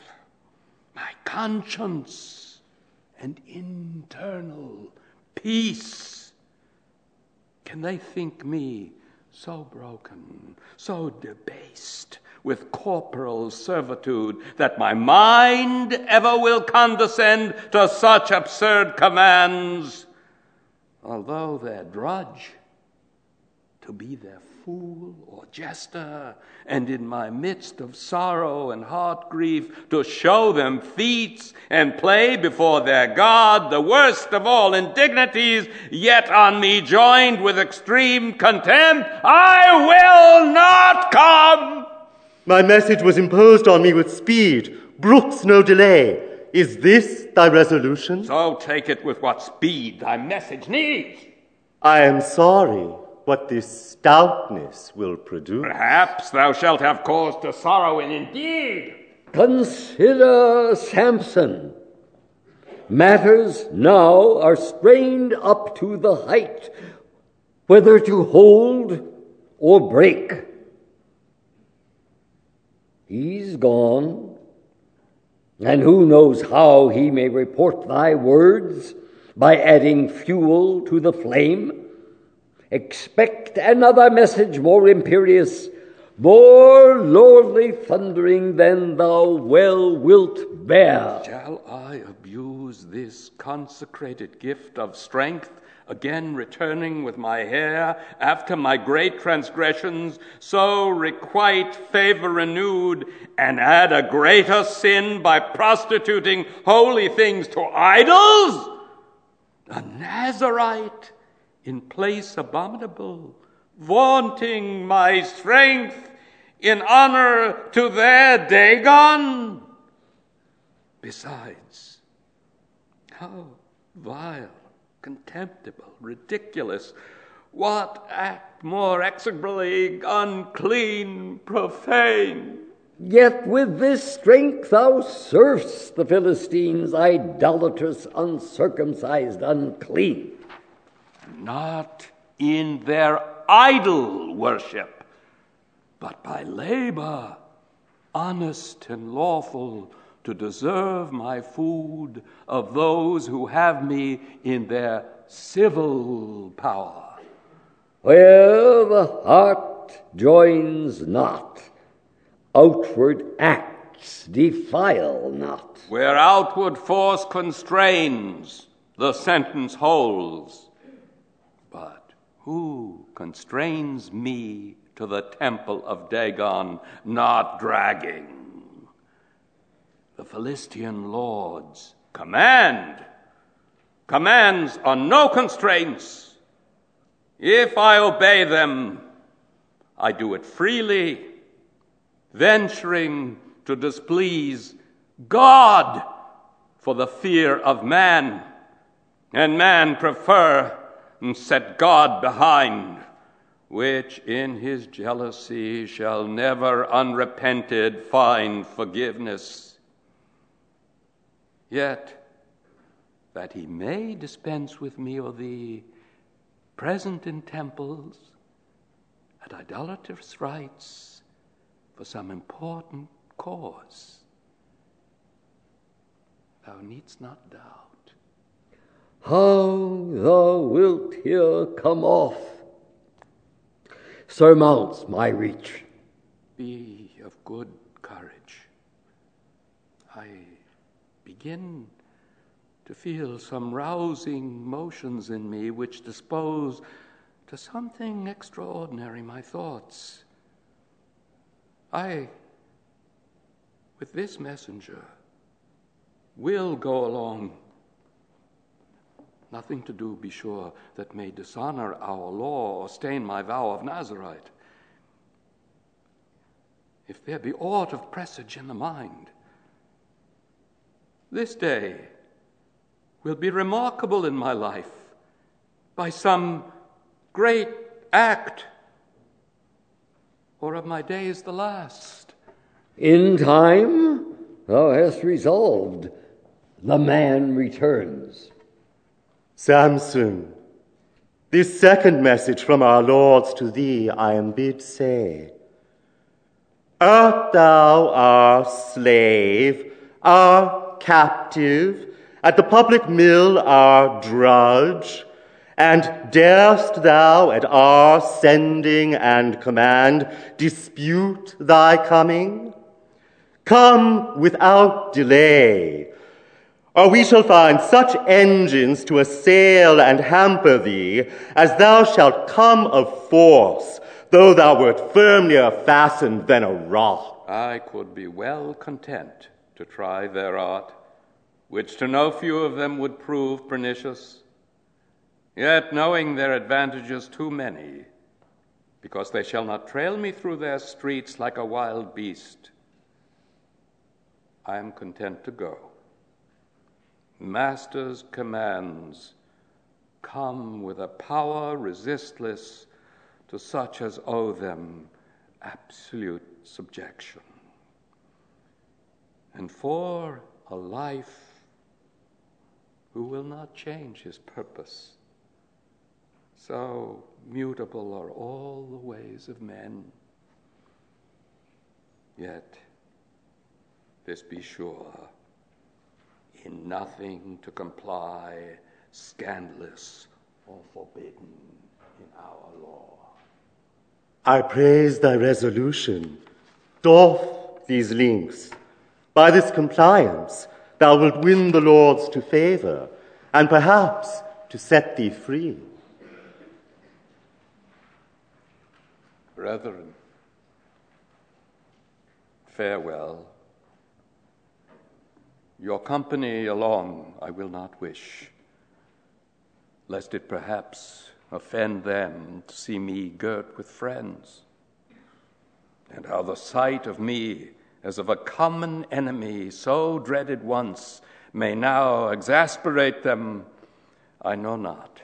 my conscience, and internal peace. Can they think me so broken, so debased with corporal servitude, that my mind ever will condescend to such absurd commands, although their drudge, to be their fool or jester, and in my midst of sorrow and heart grief to show them feats and play before their God, the worst of all indignities, yet on me joined with extreme contempt, I will not come. My message was imposed on me with speed, brooks no delay. Is this thy resolution? So take it with what speed thy message needs. I am sorry what this stoutness will produce. Perhaps thou shalt have cause to sorrow in indeed. Consider Samson. Matters now are strained up to the height, whether to hold or break. He's gone, and who knows how he may report thy words by adding fuel to the flame. Expect another message more imperious, more lordly thundering than thou well wilt bear. Shall I abuse this consecrated gift of strength, again returning with my hair after my great transgressions, so requite favor renewed, and add a greater sin by prostituting holy things to idols? A Nazarite in place abominable, vaunting my strength in honor to their Dagon? Besides, how vile, contemptible, ridiculous, what act more execrably unclean, profane? Yet with this strength thou servest the Philistines, idolatrous, uncircumcised, unclean. Not in their idol worship, but by labor, honest and lawful, to deserve my food of those who have me in their civil power. Where the heart joins not, outward acts defile not. Where outward force constrains, the sentence holds. But who constrains me to the temple of Dagon, not dragging? The Philistine lords command. Commands are no constraints. If I obey them, I do it freely, venturing to displease God for the fear of man, and man prefer and set God behind, which in his jealousy shall never unrepented find forgiveness. Yet, that he may dispense with me or thee, present in temples, at idolatrous rites, for some important cause, thou needst not doubt. How thou wilt here come off surmounts my reach. Be of good courage. I begin to feel some rousing motions in me which dispose to something extraordinary my thoughts. I, with this messenger, will go along. Nothing to do, be sure, that may dishonor our law or stain my vow of Nazarite. If there be aught of presage in the mind, this day will be remarkable in my life by some great act, or of my days the last. In time thou hast resolved, the man returns. Samson, this second message from our lords to thee I am bid say. Art thou our slave, our captive, at the public mill our drudge? And darest thou at our sending and command dispute thy coming? Come without delay, or we shall find such engines to assail and hamper thee as thou shalt come of force, though thou wert firmlier fastened than a rock. I could be well content to try their art, which to no few of them would prove pernicious, yet knowing their advantages too many, because they shall not trail me through their streets like a wild beast, I am content to go. Master's commands come with a power resistless to such as owe them absolute subjection. And for a life who will not change his purpose, so mutable are all the ways of men, yet this be sure, in nothing to comply scandalous or forbidden in our law. I praise thy resolution. Doff these links. By this compliance thou wilt win the lords to favor, and perhaps to set thee free. Brethren, farewell. Your company along I will not wish, lest it perhaps offend them to see me girt with friends, and how the sight of me as of a common enemy, so dreaded once, may now exasperate them, I know not.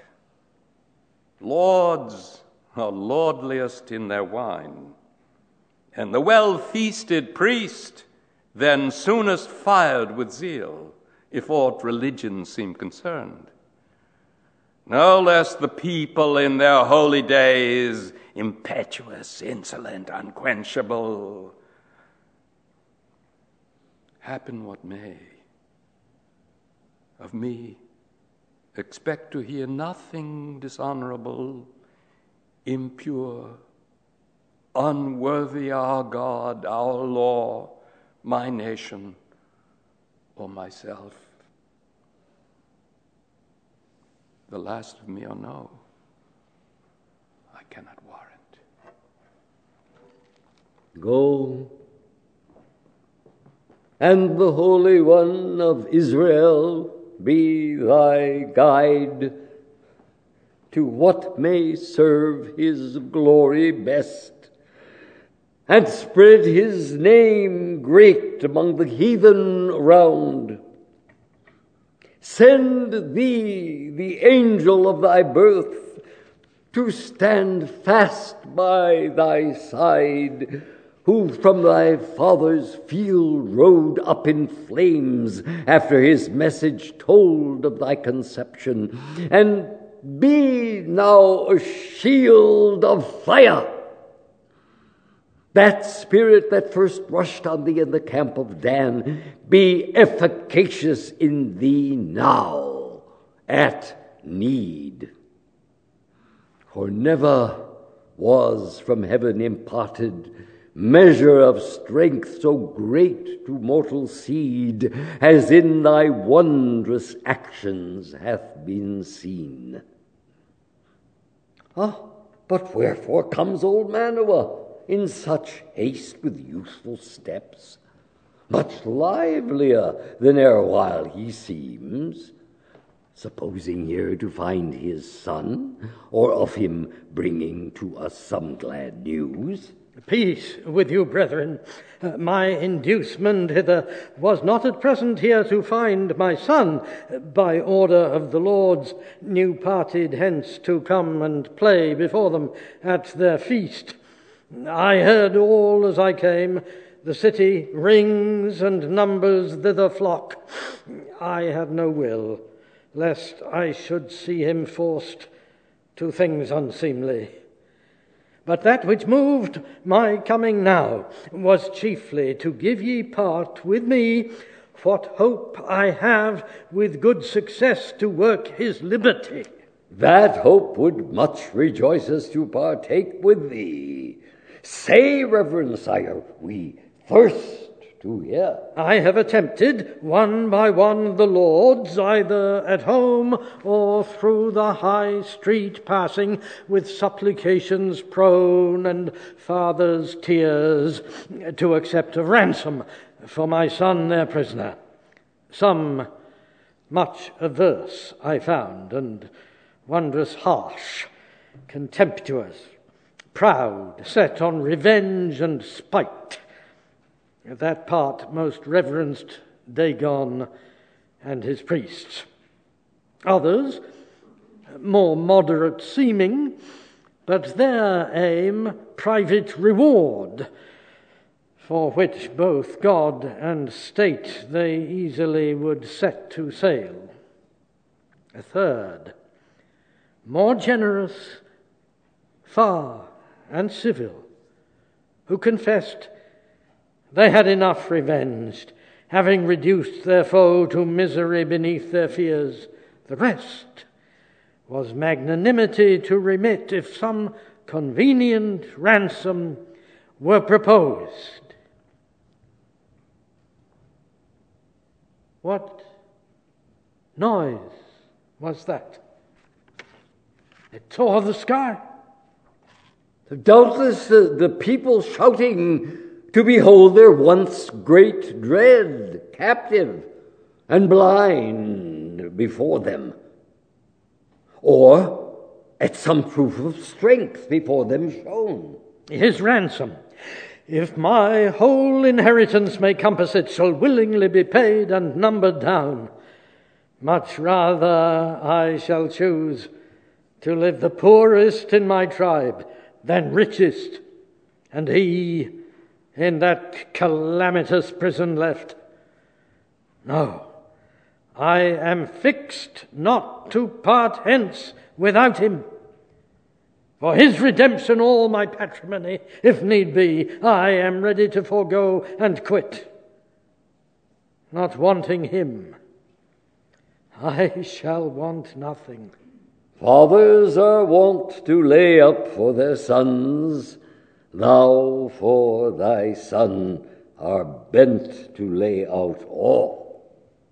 Lords are lordliest in their wine, and the well-feasted priest then soonest fired with zeal, if aught religion seem concerned. No less the people in their holy days, impetuous, insolent, unquenchable. Happen what may, of me expect to hear nothing dishonorable, impure, unworthy our God, our law, my nation, or myself. The last of me or no, I cannot warrant. Go, and the Holy One of Israel be thy guide to what may serve his glory best, and spread his name great among the heathen round. Send thee the angel of thy birth to stand fast by thy side, who from thy father's field rode up in flames after his message told of thy conception, and be now a shield of fire. That spirit that first rushed on thee in the camp of Dan be efficacious in thee now at need. For never was from heaven imparted measure of strength so great to mortal seed as in thy wondrous actions hath been seen. Ah, but wherefore comes old Manoah in such haste with youthful steps? Much livelier than erewhile he seems, supposing here to find his son, or of him bringing to us some glad news. Peace with you, brethren. Uh, my inducement hither was not at present here to find my son, uh, by order of the lords, new parted hence to come and play before them at their feast. I heard all as I came. The city rings and numbers thither flock. I have no will, lest I should see him forced to things unseemly. But that which moved my coming now was chiefly to give ye part with me what hope I have with good success to work his liberty. That hope would much rejoice us to partake with thee. Say, Reverend Sire, we thirst to hear. I have attempted, one by one, the Lords, either at home or through the high street passing, with supplications prone and fathers' tears, to accept of ransom for my son their prisoner. Some much averse I found, and wondrous harsh, contemptuous, proud, set on revenge and spite. That part most reverenced Dagon and his priests. Others, more moderate seeming, but their aim private reward, for which both God and state they easily would set to sale. A third, more generous, far and civil, who confessed they had enough revenged, having reduced their foe to misery beneath their fears. The rest was magnanimity to remit if some convenient ransom were proposed. What noise was that? It tore the sky. Doubtless the, the people shouting to behold their once great dread captive and blind before them, or at some proof of strength before them shown. His ransom, if my whole inheritance may compass it, shall willingly be paid and numbered down. Much rather I shall choose to live the poorest in my tribe than richest, and he in that calamitous prison left. No, I am fixed not to part hence without him. For his redemption all my patrimony, if need be, I am ready to forego and quit. Not wanting him, I shall want nothing. Fathers are wont to lay up for their sons. Thou for thy son are bent to lay out all.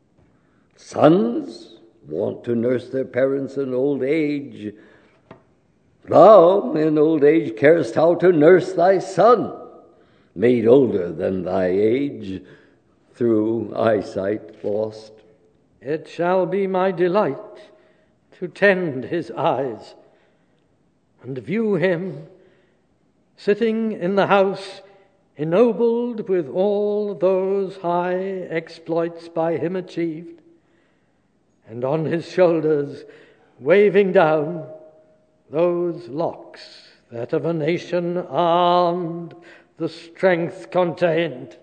Sons want to nurse their parents in old age. Thou in old age carest how to nurse thy son, made older than thy age, through eyesight lost. It shall be my delight to tend his eyes and view him sitting in the house, ennobled with all those high exploits by him achieved, and on his shoulders waving down those locks that of a nation armed the strength contained.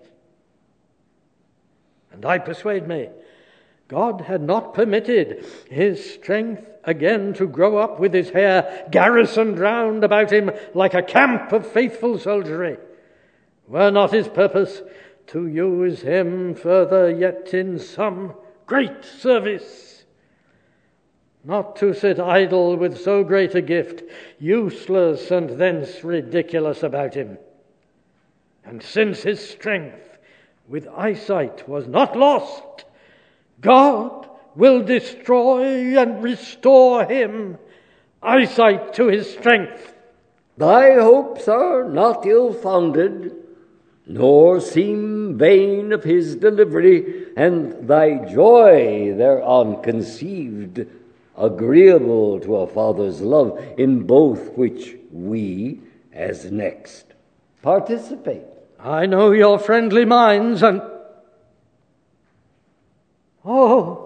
And I persuade me, God had not permitted his strength again to grow up with his hair garrisoned round about him like a camp of faithful soldiery, were not his purpose to use him further yet in some great service, not to sit idle with so great a gift, useless and thence ridiculous about him. And since his strength with eyesight was not lost, God will destroy and restore him eyesight to his strength. Thy hopes are not ill-founded, nor seem vain of his delivery, and thy joy thereon conceived, agreeable to a father's love, in both which we, as next, participate. I know your friendly minds, and oh,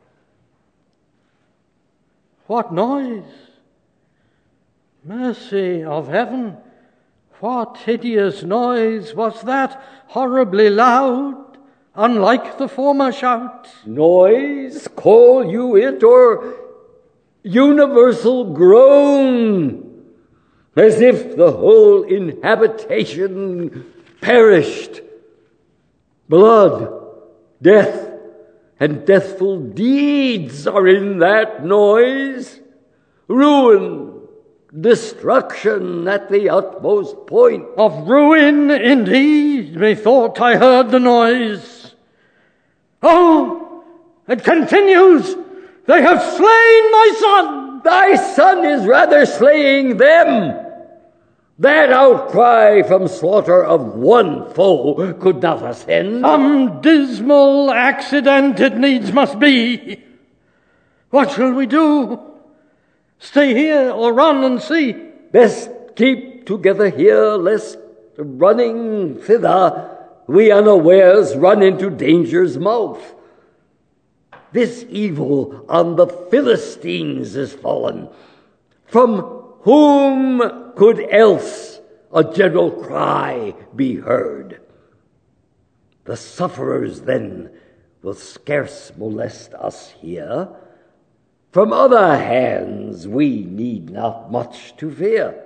what noise! Mercy of heaven, what hideous noise was that, horribly loud, unlike the former shouts? Noise, call you it, or universal groan, as if the whole inhabitation perished. Blood, death, and deathful deeds are in that noise. Ruin, destruction at the utmost point. Of ruin, indeed, methought I heard the noise. Oh, it continues! They have slain my son! Thy son is rather slaying them. That outcry from slaughter of one foe could not ascend. Some dismal accident it needs must be. What shall we do? Stay here or run and see? Best keep together here, lest running thither we unawares run into danger's mouth. This evil on the Philistines is fallen. From whom could else a general cry be heard? The sufferers then will scarce molest us here. From other hands we need not much to fear.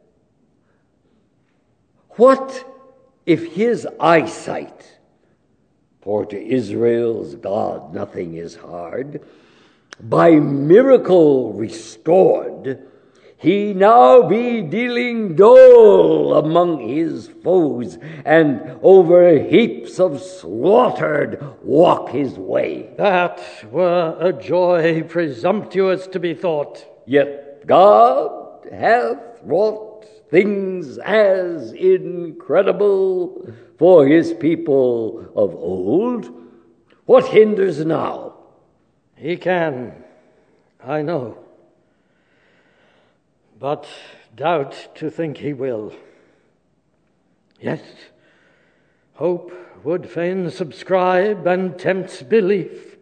What if his eyesight, for to Israel's God nothing is hard, by miracle restored, he now be dealing dole among his foes, and over heaps of slaughtered walk his way? That were a joy presumptuous to be thought. Yet God hath wrought things as incredible for his people of old. What hinders now? He can, I know. But doubt to think he will. Yet hope would fain subscribe and tempts belief.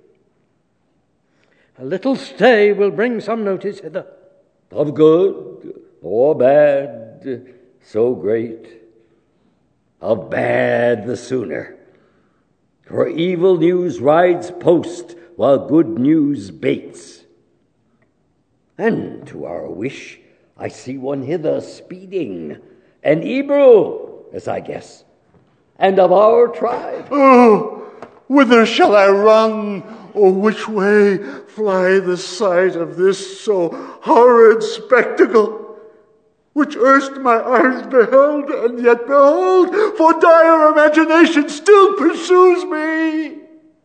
A little stay will bring some notice hither. Of good or bad, so great. Of bad the sooner. For evil news rides post, while good news baits. And to our wish, I see one hither speeding, an Hebrew, as I guess, and of our tribe. Oh, whither shall I run, or which way fly the sight of this so horrid spectacle, which erst my eyes beheld, and yet behold, for dire imagination still pursues me?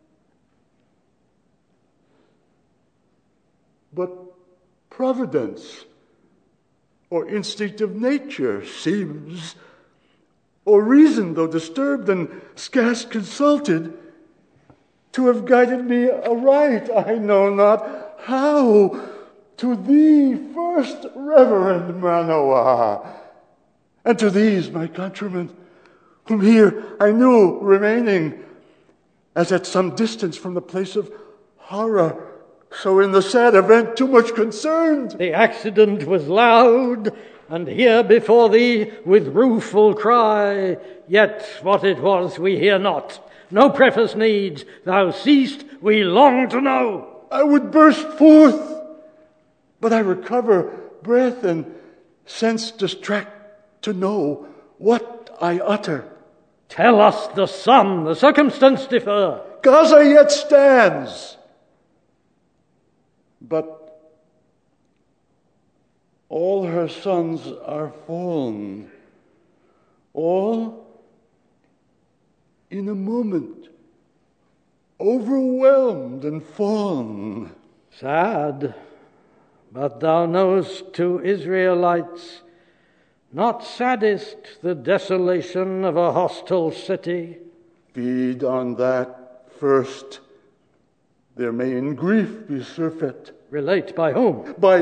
But providence, or instinct of nature, seems, or reason, though disturbed and scarce consulted, to have guided me aright, I know not how, to thee first, Reverend Manoah, and to these my countrymen, whom here I knew remaining, as at some distance from the place of horror, so in the sad event too much concerned. The accident was loud, and here before thee with rueful cry, yet what it was we hear not. No preface needs, thou seest, we long to know. I would burst forth, but I recover breath and sense distract to know what I utter. Tell us the sum, the circumstance differ. Gaza yet stands, but all her sons are fallen, all in a moment, overwhelmed and fallen. Sad, but thou knowest to Israelites not saddest the desolation of a hostile city. Feed on that first. There may in grief be surfeit. Relate by whom? By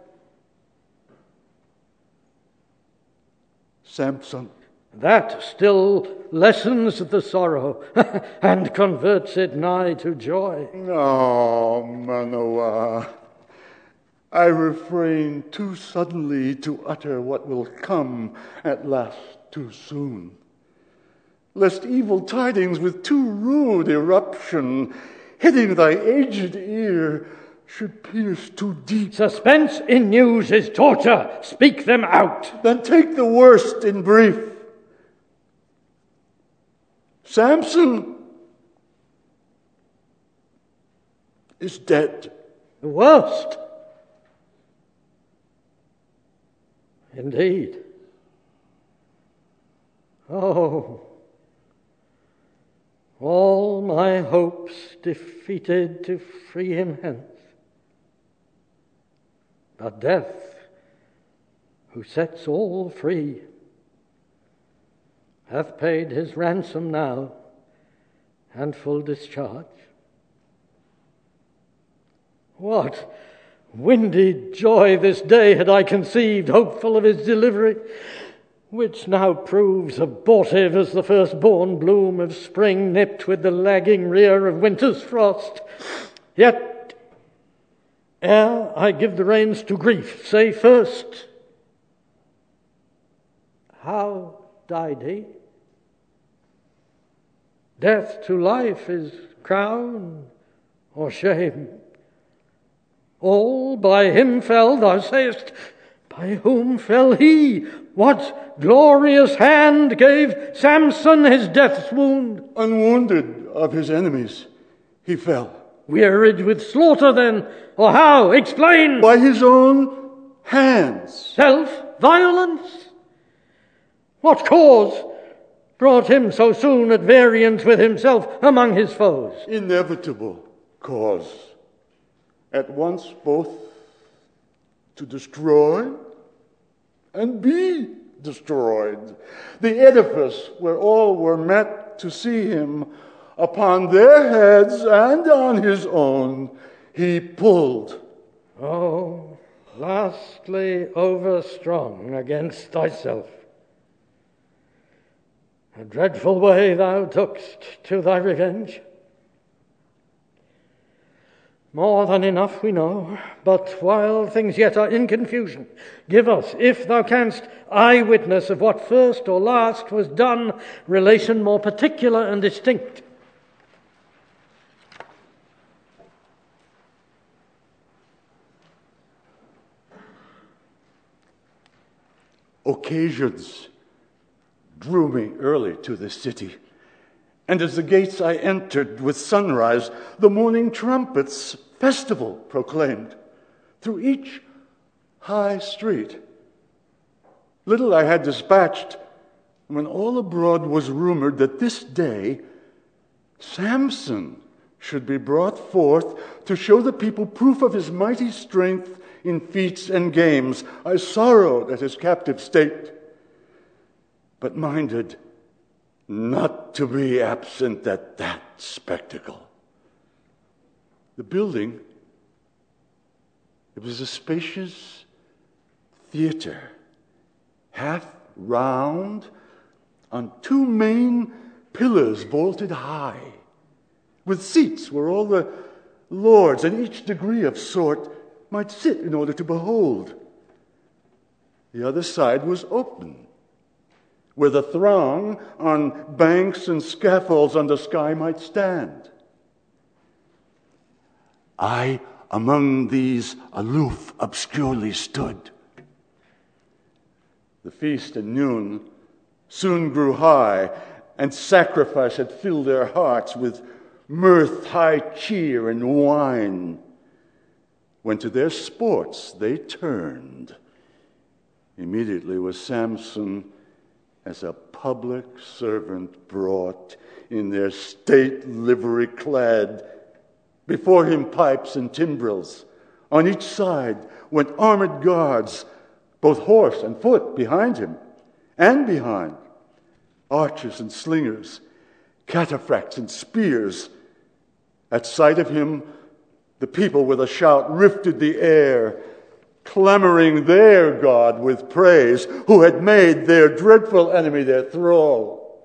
Samson. That still lessens the sorrow and converts it nigh to joy. No, Manoah. I refrain too suddenly to utter what will come at last too soon, lest evil tidings with too rude eruption hitting thy aged ear should pierce too deep. Suspense in news is torture. Speak them out. Then take the worst in brief. Samson, is dead. The worst. Indeed. Oh, all my hopes defeated to free him hence. But death, who sets all free, hath paid his ransom now and full discharge. What windy joy this day had I conceived, hopeful of his delivery, which now proves abortive as the firstborn bloom of spring nipped with the lagging rear of winter's frost. Yet, ere I give the reins to grief, say first, how died he? Death to life is crown or shame. All by him fell, thou sayest. By whom fell he? What glorious hand gave Samson his death's wound? Unwounded of his enemies, he fell. Wearied with slaughter then, or how? Explain! By his own hands. Self-violence? What cause brought him so soon at variance with himself among his foes? Inevitable cause. At once both to destroy and be destroyed. The edifice where all were met to see him, upon their heads and on his own, he pulled. Oh, lastly overstrong against thyself. A dreadful way thou tookst to thy revenge. More than enough we know, but while things yet are in confusion, give us, if thou canst, eyewitness of what first or last was done, relation more particular and distinct. Occasions drew me early to the city, and as the gates I entered with sunrise, the morning trumpets festival proclaimed through each high street. Little I had dispatched when all abroad was rumored that this day Samson should be brought forth to show the people proof of his mighty strength in feats and games. I sorrowed at his captive state, but minded not to be absent at that spectacle. The building, it was a spacious theater, half round, on two main pillars bolted high, with seats where all the lords in each degree of sort might sit in order to behold. The other side was open, where the throng on banks and scaffolds under sky might stand. I among these aloof obscurely stood. The feast at noon soon grew high, and sacrifice had filled their hearts with mirth, high cheer, and wine. When to their sports they turned, immediately was Samson as a public servant brought, in their state livery clad. Before him pipes and timbrels. On each side went armored guards, both horse and foot behind him, and behind archers and slingers, cataphracts and spears. At sight of him, the people with a shout rifted the air, clamoring their God with praise, who had made their dreadful enemy their thrall.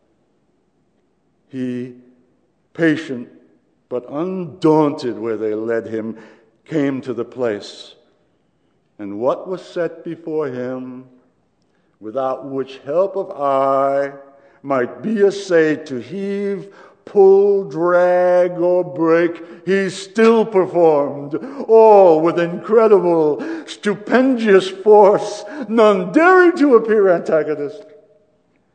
He, patient but undaunted where they led him, came to the place. And what was set before him, without which help of eye might be essayed to heave, pull, drag, or break, he still performed, all with incredible, stupendous force, none daring to appear antagonist.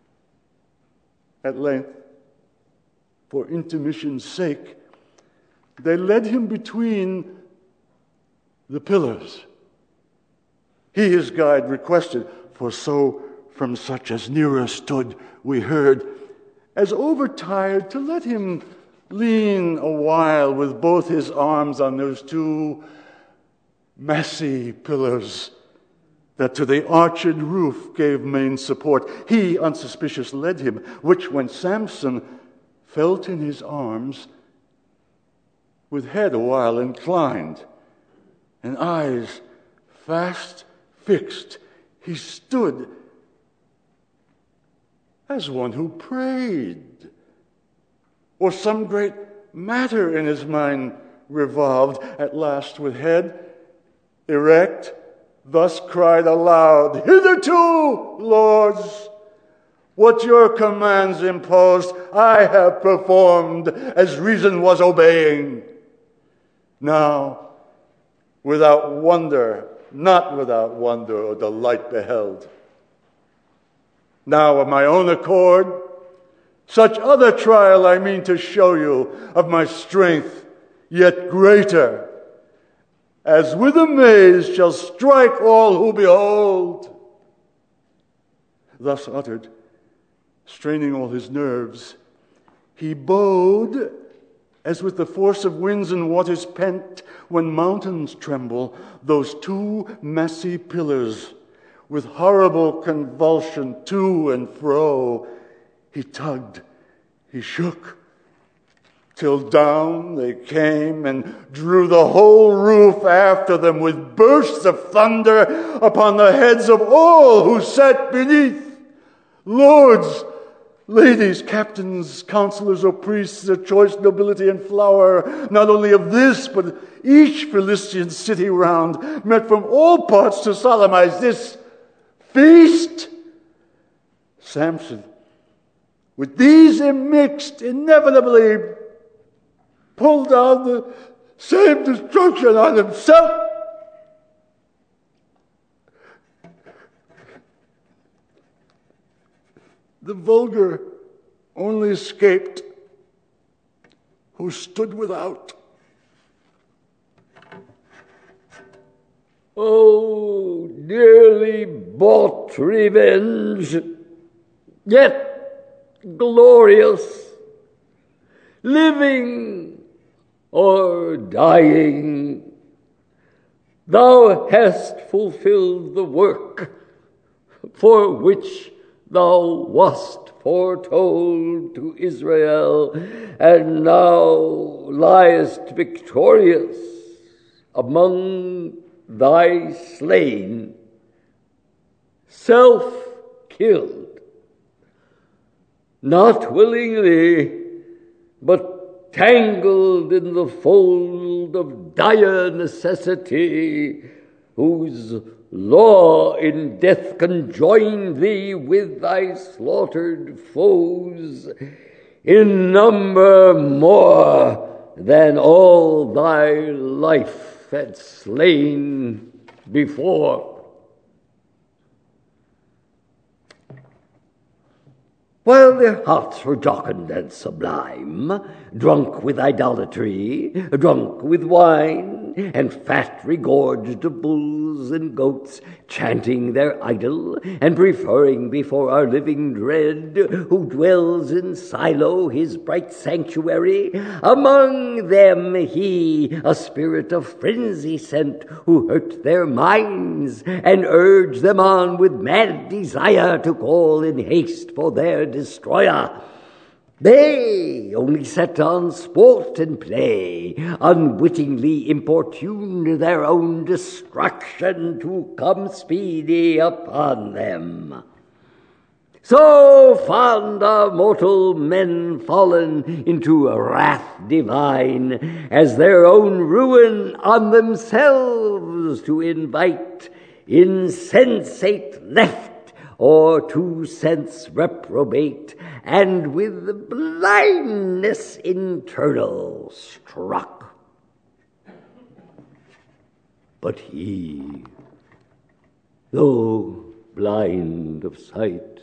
At length, for intermission's sake, they led him between the pillars. He, his guide, requested, for so from such as nearer stood we heard, as overtired, to let him lean a while with both his arms on those two massy pillars that to the arched roof gave main support. He, unsuspicious, led him, which when Samson felt in his arms, with head a while inclined, and eyes fast fixed, he stood as one who prayed, or some great matter in his mind revolved. At last, with head erect, thus cried aloud, "Hitherto, lords, what your commands imposed, I have performed as reason was obeying. Now, without wonder, not without wonder or delight beheld. Now, of my own accord, such other trial I mean to show you of my strength, yet greater, as with amaze shall strike all who behold." Thus uttered, straining all his nerves, he bode, as with the force of winds and waters pent, when mountains tremble, those two massy pillars, with horrible convulsion to and fro, he tugged, he shook, till down they came and drew the whole roof after them with bursts of thunder upon the heads of all who sat beneath, lords, ladies, captains, counselors, or priests, the choice nobility and flower, not only of this, but each Philistine city round, met from all parts to solemnize this feast. Samson, with these immixed, inevitably pulled down the same destruction on himself. The vulgar only escaped who stood without. Oh, dearly bought revenge, yet glorious, living or dying, thou hast fulfilled the work for which thou wast foretold to Israel, and now liest victorious among thy slain, self-killed, not willingly, but tangled in the fold of dire necessity, whose law in death conjoined thee with thy slaughtered foes, in number more than all thy life had slain before. While their hearts were jocund and sublime, drunk with idolatry, drunk with wine, and fat regorged of bulls and goats, chanting their idol, and preferring before our living dread, who dwells in Silo, his bright sanctuary, among them he a spirit of frenzy sent, who hurt their minds, and urged them on with mad desire to call in haste for their destroyer. They only set on sport and play, unwittingly importuned their own destruction to come speedy upon them. So fond are mortal men fallen into wrath divine, as their own ruin on themselves to invite, insensate left, or to sense reprobate, and with blindness internal struck. But he, though blind of sight,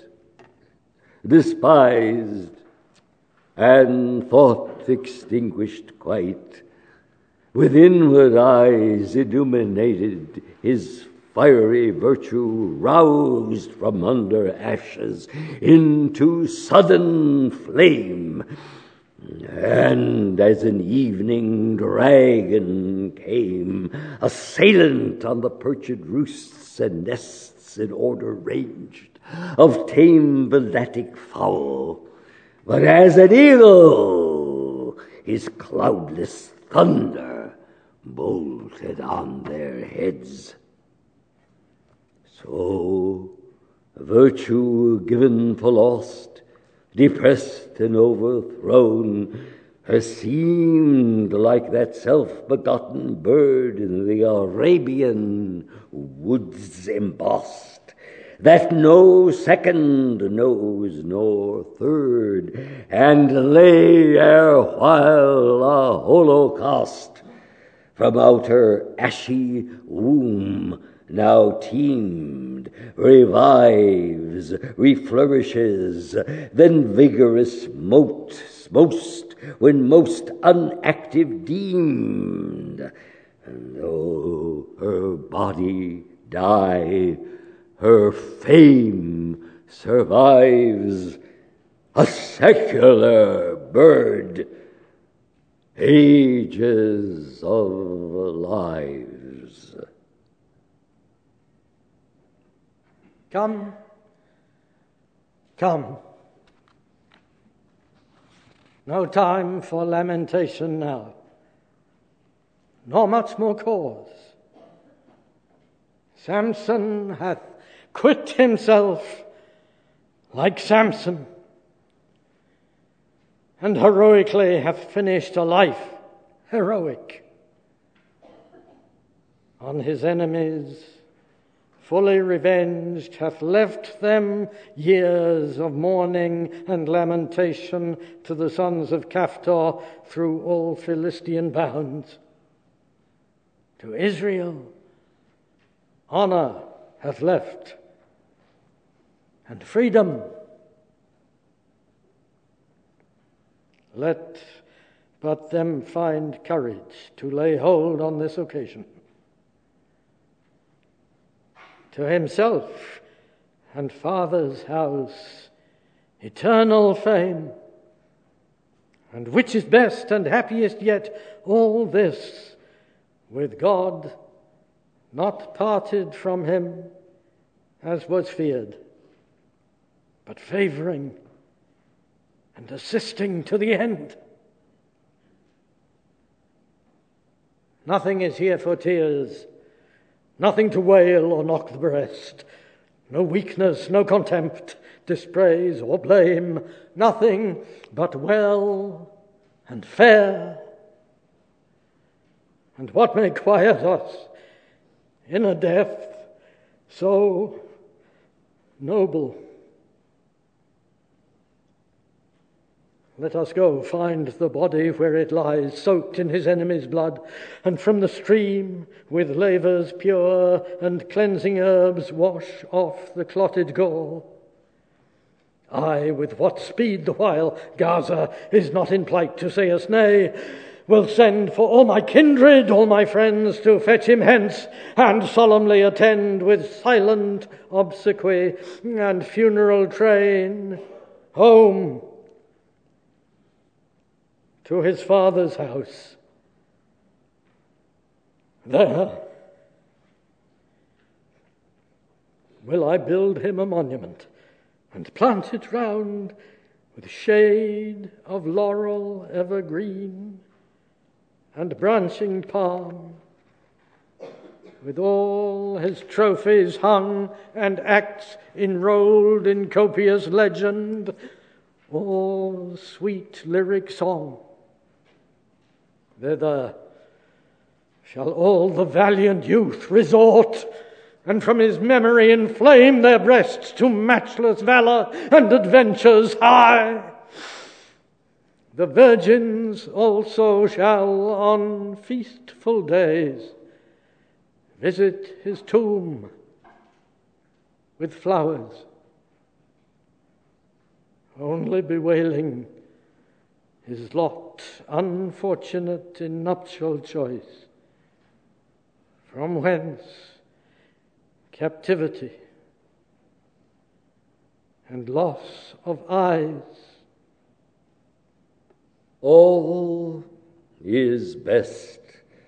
despised, and thought extinguished quite, with inward eyes illuminated, his fiery virtue roused from under ashes into sudden flame. And as an evening dragon came, assailant on the perched roosts and nests in order ranged, of tame vellatic fowl, but as an eagle, his cloudless thunder bolted on their heads. So, virtue given for lost, depressed and overthrown, her seemed like that self-begotten bird in the Arabian woods embossed, that no second knows nor third, and lay erewhile a holocaust from out her ashy womb, now teemed, revives, reflourishes, then vigorous mote, most when most unactive deemed. And though her body die, her fame survives, a secular bird, ages of lives. Come, come. No time for lamentation now, nor much more cause. Samson hath quit himself like Samson, and heroically hath finished a life heroic. On his enemies, fully revenged, hath left them years of mourning and lamentation to the sons of Caphtor through all Philistine bounds. To Israel, honor hath left, and freedom. Let but them find courage to lay hold on this occasion. To himself and Father's house, eternal fame. And which is best and happiest yet, all this with God, not parted from him, as was feared, but favoring and assisting to the end. Nothing is here for tears, nothing to wail or knock the breast, no weakness, no contempt, dispraise or blame, nothing but well and fair. And what may quiet us in a death so noble? Let us go find the body where it lies, soaked in his enemy's blood, and from the stream with lavers pure and cleansing herbs wash off the clotted gore. I, with what speed the while Gaza is not in plight to say us nay, will send for all my kindred, all my friends, to fetch him hence, and solemnly attend with silent obsequy and funeral train home to his father's house. There will I build him a monument and plant it round with shade of laurel evergreen and branching palm, with all his trophies hung and acts enrolled in copious legend, all sweet lyric song. Thither shall all the valiant youth resort, and from his memory inflame their breasts to matchless valor and adventures high. The virgins also shall on feastful days visit his tomb with flowers, only bewailing his lot unfortunate in nuptial choice, from whence captivity and loss of eyes. All is best,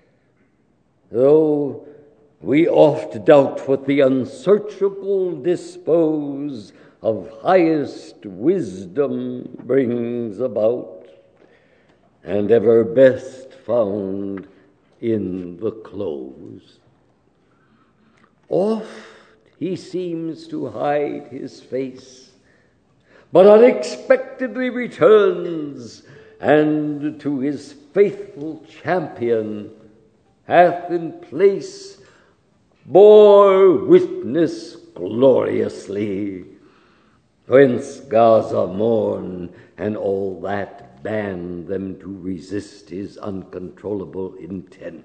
though we oft doubt what the unsearchable dispose of highest wisdom brings about, and ever best found in the close. Oft he seems to hide his face, but unexpectedly returns, and to his faithful champion hath in place bore witness gloriously, whence Gaza mourn, and all that band them to resist his uncontrollable intent.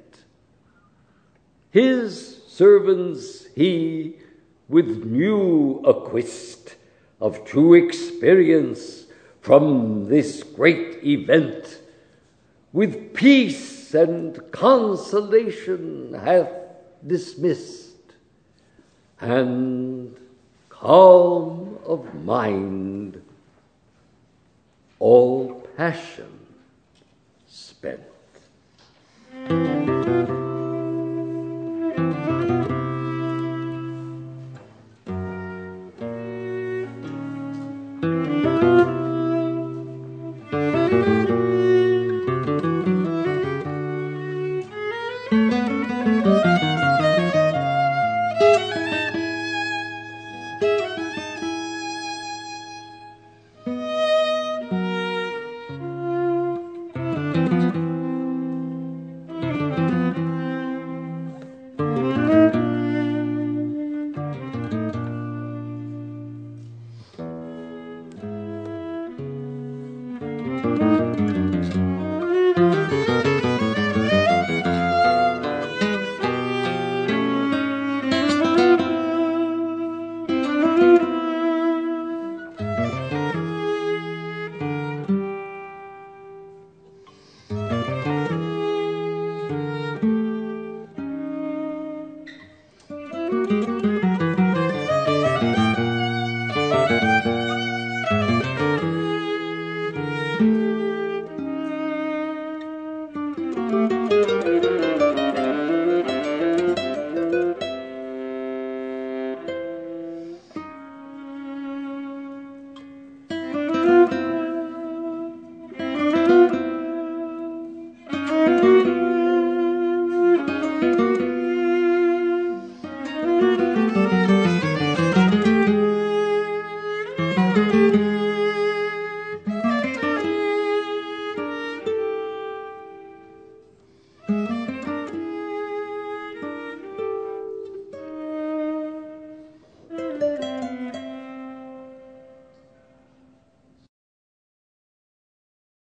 His servants he with new acquist of true experience from this great event, with peace and consolation hath dismissed, and calm of mind, all passion spent. Mm-hmm.